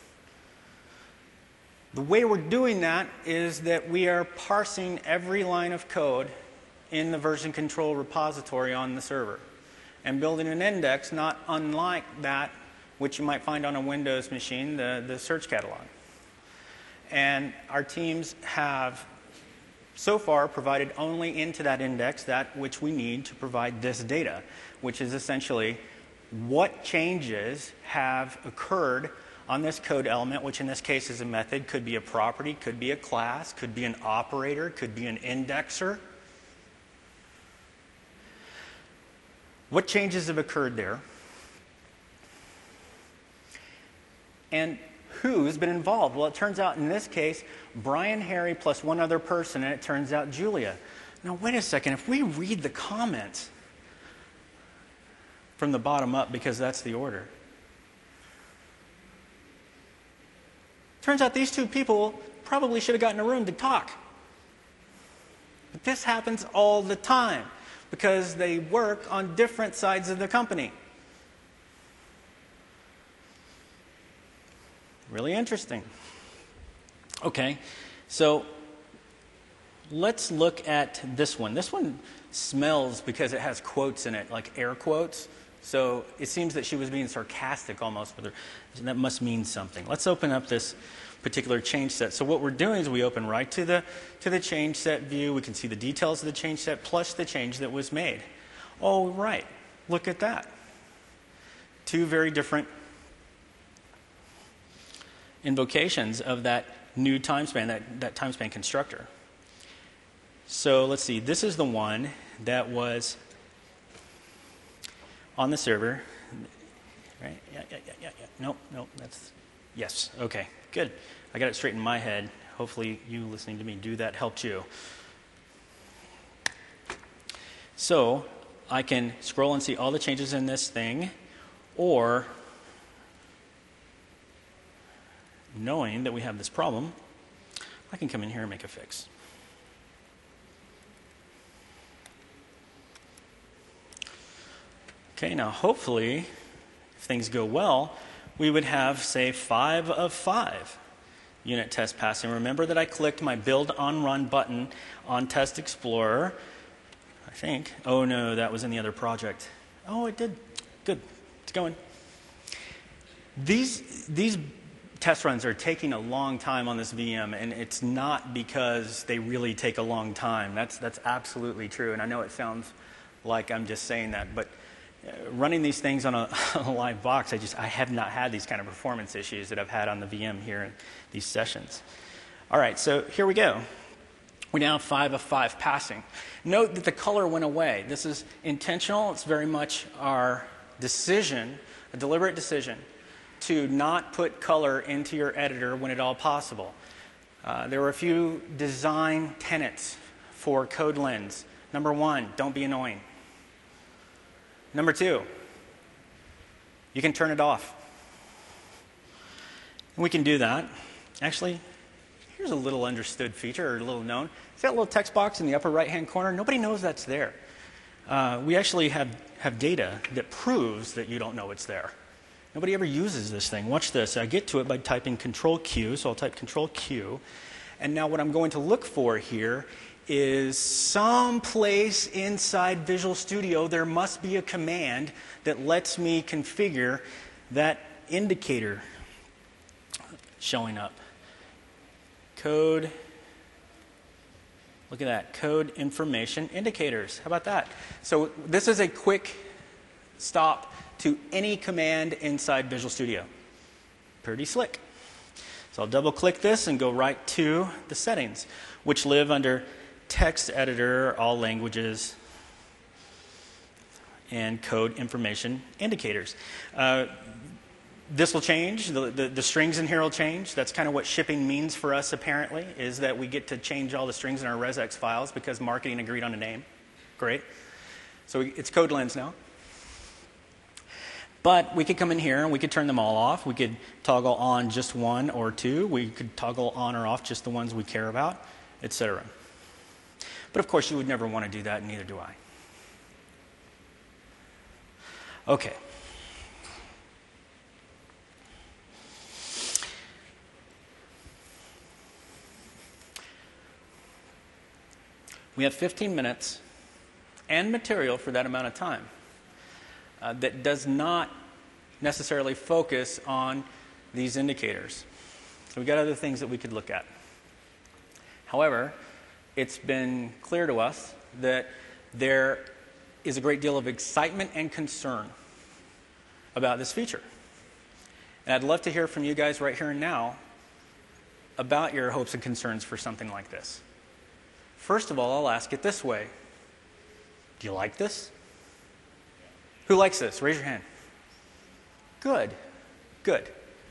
The way we're doing that is that we are parsing every line of code in the version control repository on the server and building an index not unlike that which you might find on a Windows machine, the, the search catalog. And our teams have so far provided only into that index that which we need to provide this data, which is essentially what changes have occurred on this code element, which in this case is a method, could be a property, could be a class, could be an operator, could be an indexer. What changes have occurred there? And who's been involved? Well, it turns out in this case, Brian, Harry, plus one other person, and it turns out Julia. Now, wait a second. If we read the comments from the bottom up, because that's the order, turns out these two people probably should have gotten a room to talk. But this happens all the time because they work on different sides of the company. Really interesting. Okay, so let's look at this one. This one smells because it has quotes in it, like air quotes. So it seems that she was being sarcastic almost with her. That must mean something. Let's open up this particular change set. So what we're doing is we open right to the, to the change set view. We can see the details of the change set plus the change that was made. Oh, right. Look at that. Two very different invocations of that new time span, that, that time span constructor. So let's see. This is the one that was on the server. Right? Yeah, yeah, yeah, yeah, yeah. Nope, nope. That's, yes. Okay, good. I got it straight in my head. Hopefully you listening to me do that helped you. So I can scroll and see all the changes in this thing, or knowing that we have this problem, I can come in here and make a fix. Okay, now hopefully, if things go well, we would have, say, five of five unit test passing. Remember that I clicked my Build on Run button on Test Explorer, I think. Oh no, that was in the other project. Oh, it did. Good. It's going. These, these test runs are taking a long time on this V M, and it's not because they really take a long time. That's, that's absolutely true, and I know it sounds like I'm just saying that, but running these things on a, on a live box, I just I have not had these kind of performance issues that I've had on the V M here in these sessions. All right, so here we go. We now have five of five passing. Note that the color went away. This is intentional. It's very much our decision, a deliberate decision, to not put color into your editor when at all possible. Uh, there were a few design tenets for CodeLens. Number one, don't be annoying. Number two, you can turn it off. And we can do that. Actually, here's a little understood feature, or a little known. See that little text box in the upper right-hand corner? Nobody knows that's there. Uh, we actually have, have data that proves that you don't know it's there. Nobody ever uses this thing. Watch this. I get to it by typing Control Q, so I'll type Control Q. And now what I'm going to look for here is someplace inside Visual Studio there must be a command that lets me configure that indicator showing up. Code, look at that, code information indicators. How about that? So this is a quick stop to any command inside Visual Studio. Pretty slick. So I'll double click this and go right to the settings, which live under Text Editor, All Languages, and Code Information Indicators. Uh, this will change. The, the, the strings in here will change. That's kind of what shipping means for us, apparently, is that we get to change all the strings in our resx files because marketing agreed on a name. Great. So we, it's CodeLens now. But we could come in here and we could turn them all off. We could toggle on just one or two. We could toggle on or off just the ones we care about, et cetera. But of course, you would never want to do that, and neither do I. Okay. We have fifteen minutes and material for that amount of time uh, that does not necessarily focus on these indicators. So we've got other things that we could look at. However, it's been clear to us that there is a great deal of excitement and concern about this feature. And I'd love to hear from you guys right here and now about your hopes and concerns for something like this. First of all, I'll ask it this way. Do you like this? Who likes this? Raise your hand. Good. Good.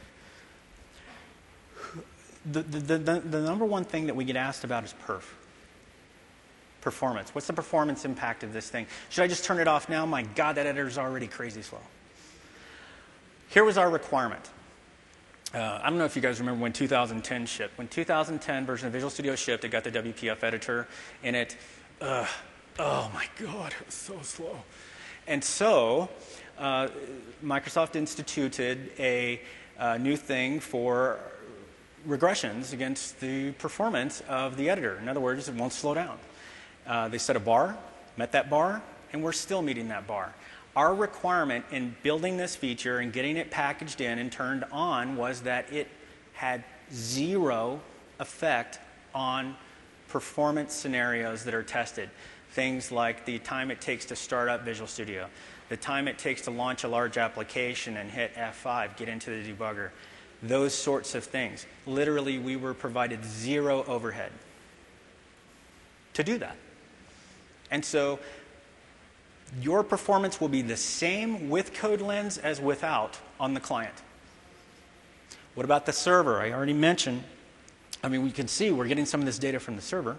The, the, the, the number one thing that we get asked about is perf. Performance. What's the performance impact of this thing? Should I just turn it off now? My God, that editor's already crazy slow. Here was our requirement. Uh, I don't know if you guys remember when two thousand ten shipped. When two thousand ten version of Visual Studio shipped, it got the W P F editor in it. Uh, oh my God, it was so slow. And so uh, Microsoft instituted a uh, new thing for regressions against the performance of the editor. In other words, it won't slow down. Uh, they set a bar, met that bar, and we're still meeting that bar. Our requirement in building this feature and getting it packaged in and turned on was that it had zero effect on performance scenarios that are tested. Things like the time it takes to start up Visual Studio, the time it takes to launch a large application and hit F five, get into the debugger, those sorts of things. Literally, we were provided zero overhead to do that. And so your performance will be the same with CodeLens as without on the client. What about the server? I already mentioned, I mean, we can see we're getting some of this data from the server.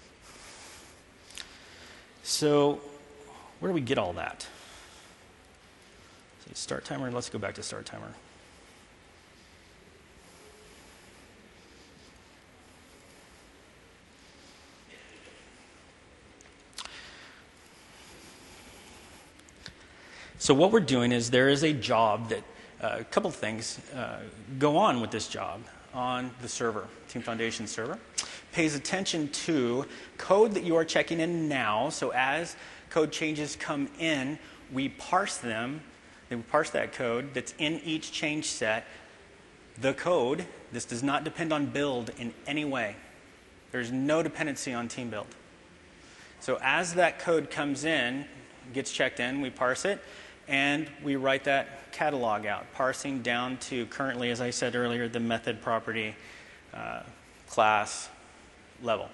So where do we get all that? So start timer, let's go back to start timer. So what we're doing is there is a job that, uh, a couple of things uh, go on with this job on the server, Team Foundation server. Pays attention to code that you are checking in now. So as code changes come in, we parse them. We parse that code that's in each change set. The code, this does not depend on build in any way. There's no dependency on team build. So as that code comes in, gets checked in, we parse it, and we write that catalog out, parsing down to currently, as I said earlier, the method property uh, class level.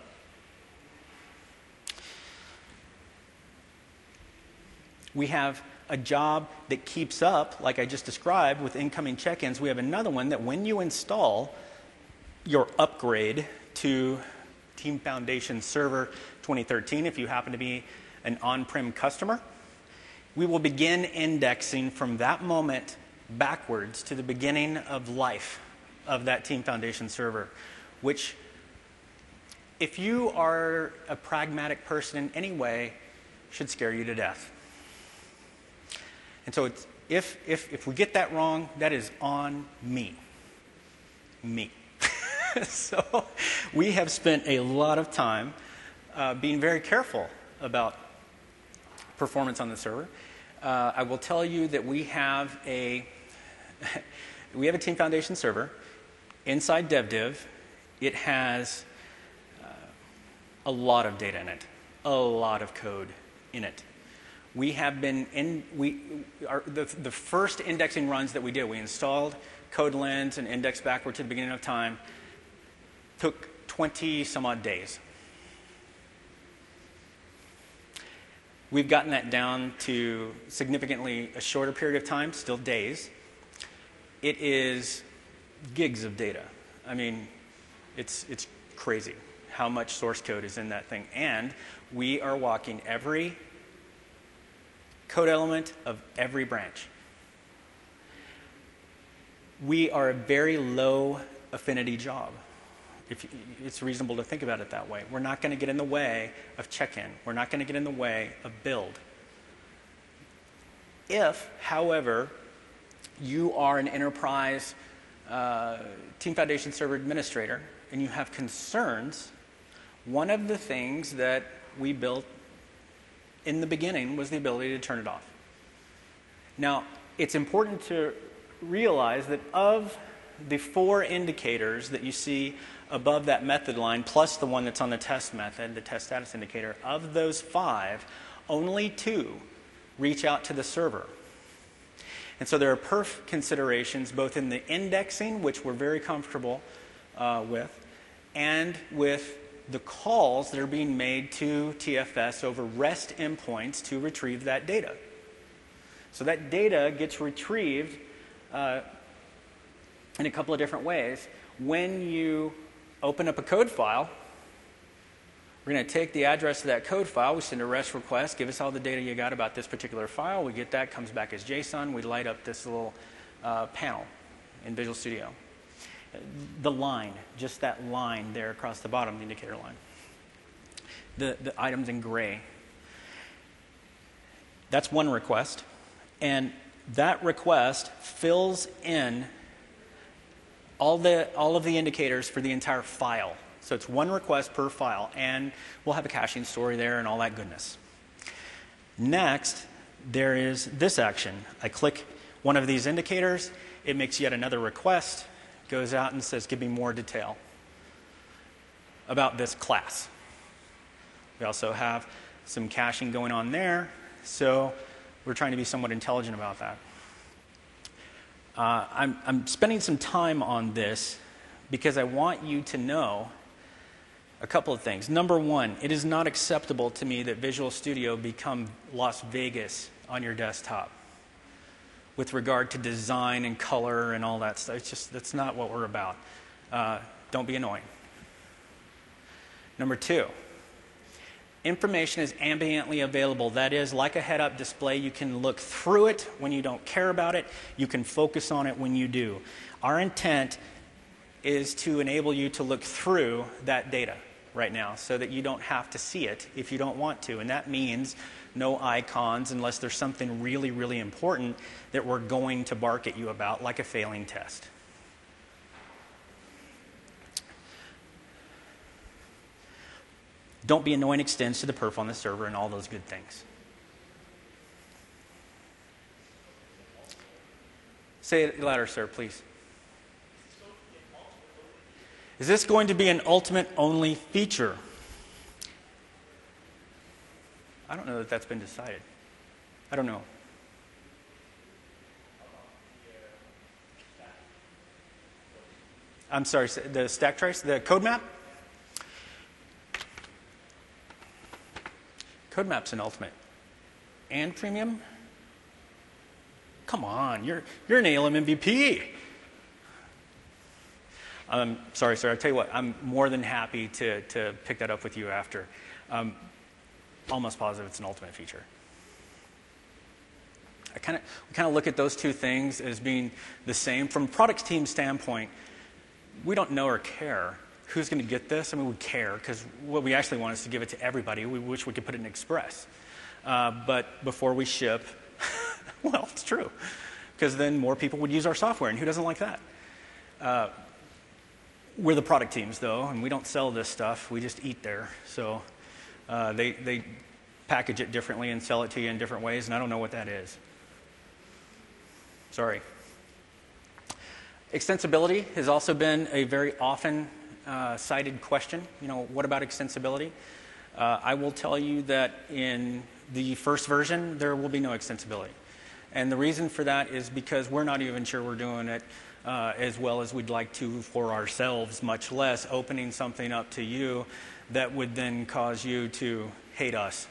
We have a job that keeps up, like I just described, with incoming check-ins. We have another one that when you install your upgrade to Team Foundation Server twenty thirteen, if you happen to be an on-prem customer, we will begin indexing from that moment backwards to the beginning of life of that Team Foundation server, which, if you are a pragmatic person in any way, should scare you to death. And so it's, if, if, if we get that wrong, that is on me. Me. So we have spent a lot of time uh, being very careful about performance on the server. Uh, I will tell you that we have a we have a Team Foundation server inside DevDiv. It has uh, a lot of data in it, a lot of code in it. We have been in we our, the the first indexing runs that we did. We installed CodeLens and indexed backward to the beginning of time. Took twenty some odd days. We've gotten that down to significantly a shorter period of time, still days. It is gigs of data. I mean, it's, it's crazy how much source code is in that thing. And we are walking every code element of every branch. We are a very low affinity job. If it's reasonable to think about it that way. We're not going to get in the way of check-in. We're not going to get in the way of build. If, however, you are an enterprise uh, Team Foundation server administrator and you have concerns, one of the things that we built in the beginning was the ability to turn it off. Now, it's important to realize that of the four indicators that you see above that method line, plus the one that's on the test method, the test status indicator, of those five, only two reach out to the server. And so there are perf considerations both in the indexing, which we're very comfortable uh, with, and with the calls that are being made to T F S over REST endpoints to retrieve that data. So that data gets retrieved uh, in a couple of different ways. When you open up a code file, we're going to take the address of that code file, we send a REST request, give us all the data you got about this particular file, we get that, comes back as JSON, we light up this little uh, panel in Visual Studio. The line, just that line there across the bottom, the indicator line. The, the items in gray. That's one request. And that request fills in all, the, all of the indicators for the entire file. So it's one request per file. And we'll have a caching story there and all that goodness. Next, there is this action. I click one of these indicators. It makes yet another request. Goes out and says, give me more detail about this class. We also have some caching going on there, so we're trying to be somewhat intelligent about that. Uh, I'm, I'm spending some time on this because I want you to know a couple of things. Number one, it is not acceptable to me that Visual Studio become Las Vegas on your desktop with regard to design and color and all that stuff. It's just, that's not what we're about. Uh, don't be annoying. Number two, information is ambiently available. That is, like a head-up display, you can look through it when you don't care about it. You can focus on it when you do. Our intent is to enable you to look through that data right now so that you don't have to see it if you don't want to. And that means no icons unless there's something really, really important that we're going to bark at you about, like a failing test. Don't be annoying extends to the perf on the server and all those good things. Say it louder, sir, please. Is this going to be an ultimate-only feature? I don't know that that's been decided. I don't know. I'm sorry, the stack trace, the code map? Code map's an ultimate. And premium? Come on, you're, you're an A L M M V P. Um, sorry, sir, I'll tell you what, I'm more than happy to, to pick that up with you after. Um, almost positive it's an ultimate feature. I kind of we kind of look at those two things as being the same. From a product team standpoint, we don't know or care who's going to get this. I mean, we care because what we actually want is to give it to everybody. We wish we could put it in Express. Uh, but before we ship, well, it's true, because then more people would use our software, and who doesn't like that? Uh, we're the product teams, though, and we don't sell this stuff. We just eat there. So uh, they, they package it differently and sell it to you in different ways, and I don't know what that is. Sorry. Extensibility has also been a very often uh, cited question. You know, what about extensibility? Uh, I will tell you that in the first version, there will be no extensibility. And the reason for that is because we're not even sure we're doing it uh, as well as we'd like to for ourselves, much less opening something up to you that would then cause you to hate us.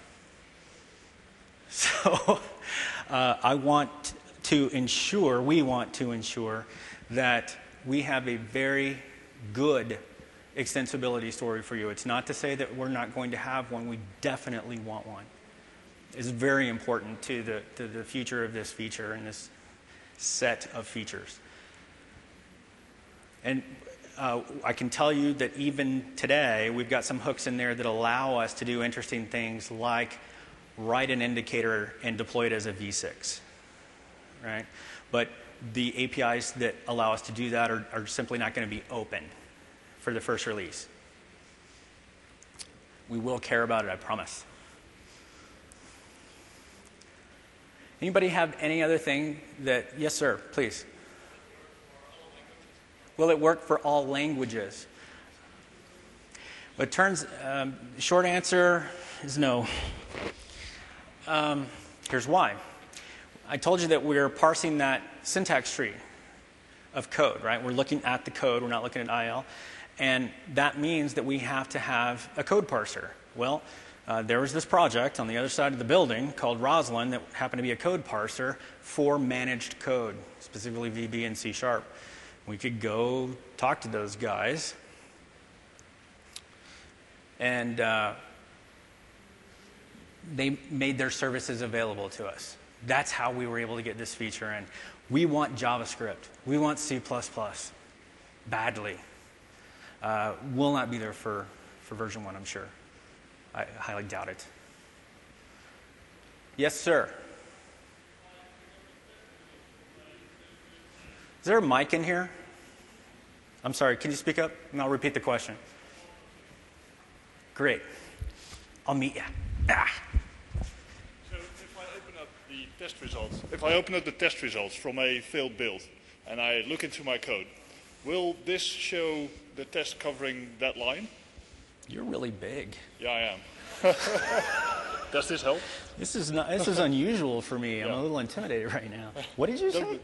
So uh, I want to ensure, we want to ensure that we have a very good extensibility story for you. It's not to say that we're not going to have one. We definitely want one. It's very important to the, to the future of this feature and this set of features. And uh, I can tell you that even today, we've got some hooks in there that allow us to do interesting things like write an indicator and deploy it as a v six, right? But the A P Is that allow us to do that are, are simply not going to be open for the first release. We will care about it, I promise. Anybody have any other thing that, yes sir, please. Will it work for all languages? But turns, um, short answer is no. Um, here's why. I told you that we're parsing that syntax tree of code, right? We're looking at the code, we're not looking at I L. And that means that we have to have a code parser. Well, uh, there was this project on the other side of the building called Roslyn that happened to be a code parser for managed code, specifically V B and C Sharp. We could go talk to those guys and uh, they made their services available to us. That's how we were able to get this feature in. We want JavaScript. We want C plus plus badly. Uh, will not be there for, for version one, I'm sure. I highly doubt it. Yes, sir. Is there a mic in here? I'm sorry, can you speak up? And I'll repeat the question. Great. I'll meet you. Ah. So if I open up the test results, if I open up the test results from a failed build and I look into my code, will this show the test covering that line? You're really big. Yeah, I am. Does this help? This is not, this is unusual for me. I'm Yeah. a little intimidated right now. What did you say?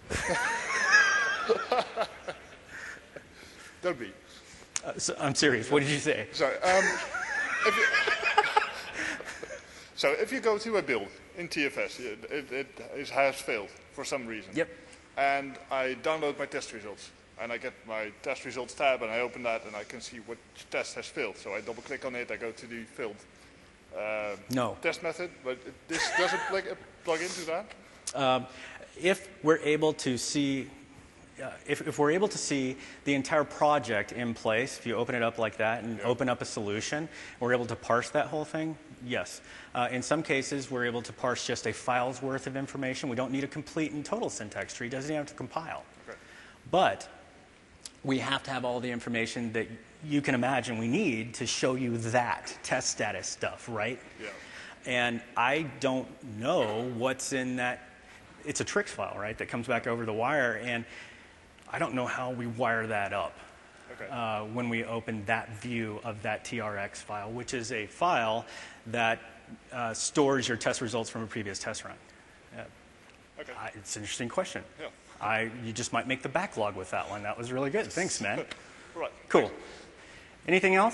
Don't be. Uh, so, I'm serious. What did you say? Sorry. Um, if you, so if you go to a build in T F S, it, it, it is, has failed for some reason. Yep. And I download my test results. And I get my test results tab, and I open that, and I can see which test has failed. So I double-click on it. I go to the failed uh, No. test method. But it, this doesn't plug, plug into that? Um, if we're able to see, uh, if, if we're able to see the entire project in place, if you open it up like that and Yeah. open up a solution, we're able to parse that whole thing. Yes. Uh, in some cases, we're able to parse just a file's worth of information. We don't need a complete and total syntax tree. It doesn't even have to compile. Okay. But we have to have all the information that you can imagine we need to show you that test status stuff, right? Yeah. And I don't know what's in that. It's a tricks file, right, that comes back over the wire, and I don't know how we wire that up Okay. uh, when we open that view of that T R X file, which is a file that uh, stores your test results from a previous test run. Uh, Okay. I, it's an interesting question. Yeah. I, you just might make the backlog with that one. That was really good. Thanks, man. Right. Cool. Anything else?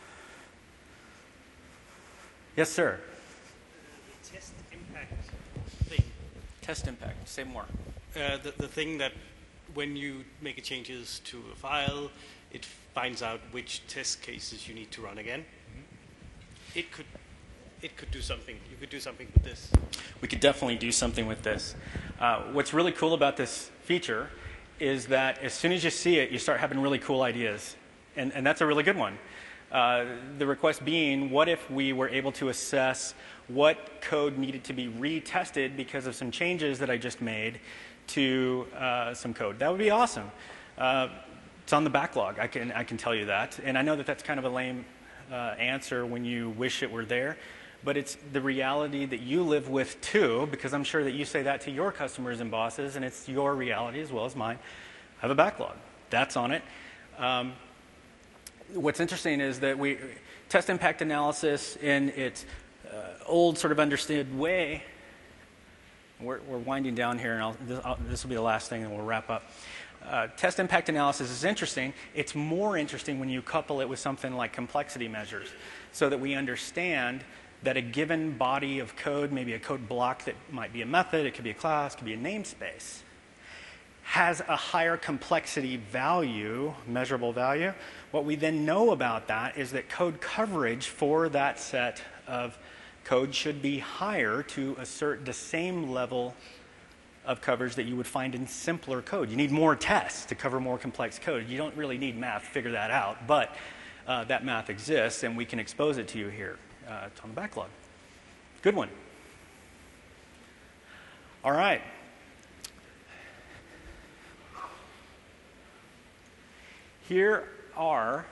Yes, sir. The test impact thing. Test impact. Say more. Uh, the, the thing that when you make a changes to a file, it finds out which test cases you need to run again. Mm-hmm. It could, it could do something. You could do something with this. We could definitely do something with this. Uh, what's really cool about this feature is that as soon as you see it, you start having really cool ideas. And, and that's a really good one. Uh, the request being, what if we were able to assess what code needed to be retested because of some changes that I just made to uh, some code? That would be awesome. Uh, it's on the backlog, I can, I can tell you that. And I know that that's kind of a lame uh, answer when you wish it were there. But it's the reality that you live with too, because I'm sure that you say that to your customers and bosses, and it's your reality as well as mine. I have a backlog. That's on it. Um, what's interesting is that we test impact analysis in its uh, old sort of understood way. We're, we're winding down here, and I'll, this, I'll, this will be the last thing, and we'll wrap up. Uh, test impact analysis is interesting. It's more interesting when you couple it with something like complexity measures, so that we understand that a given body of code, maybe a code block that might be a method, it could be a class, it could be a namespace, has a higher complexity value, measurable value. What we then know about that is that code coverage for that set of code should be higher to assert the same level of coverage that you would find in simpler code. You need more tests to cover more complex code. You don't really need math to figure that out, but uh, that math exists, and we can expose it to you here. Uh, it's on the backlog. Good one. All right. Here are,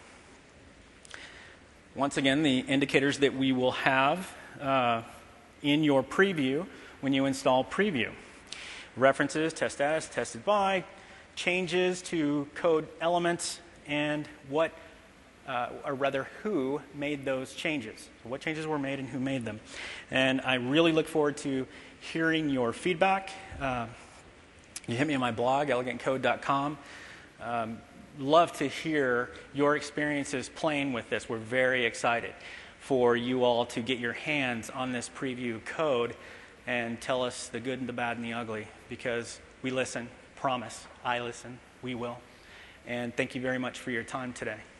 once again, the indicators that we will have uh, in your preview when you install preview. References, test status, tested by, changes to code elements, and what Uh, or rather, who made those changes. So what changes were made and who made them. And I really look forward to hearing your feedback. Uh, you hit me on my blog, elegant code dot com. Um, love to hear your experiences playing with this. We're very excited for you all to get your hands on this preview code and tell us the good and the bad and the ugly, because we listen, promise. I listen, we will. And thank you very much for your time today.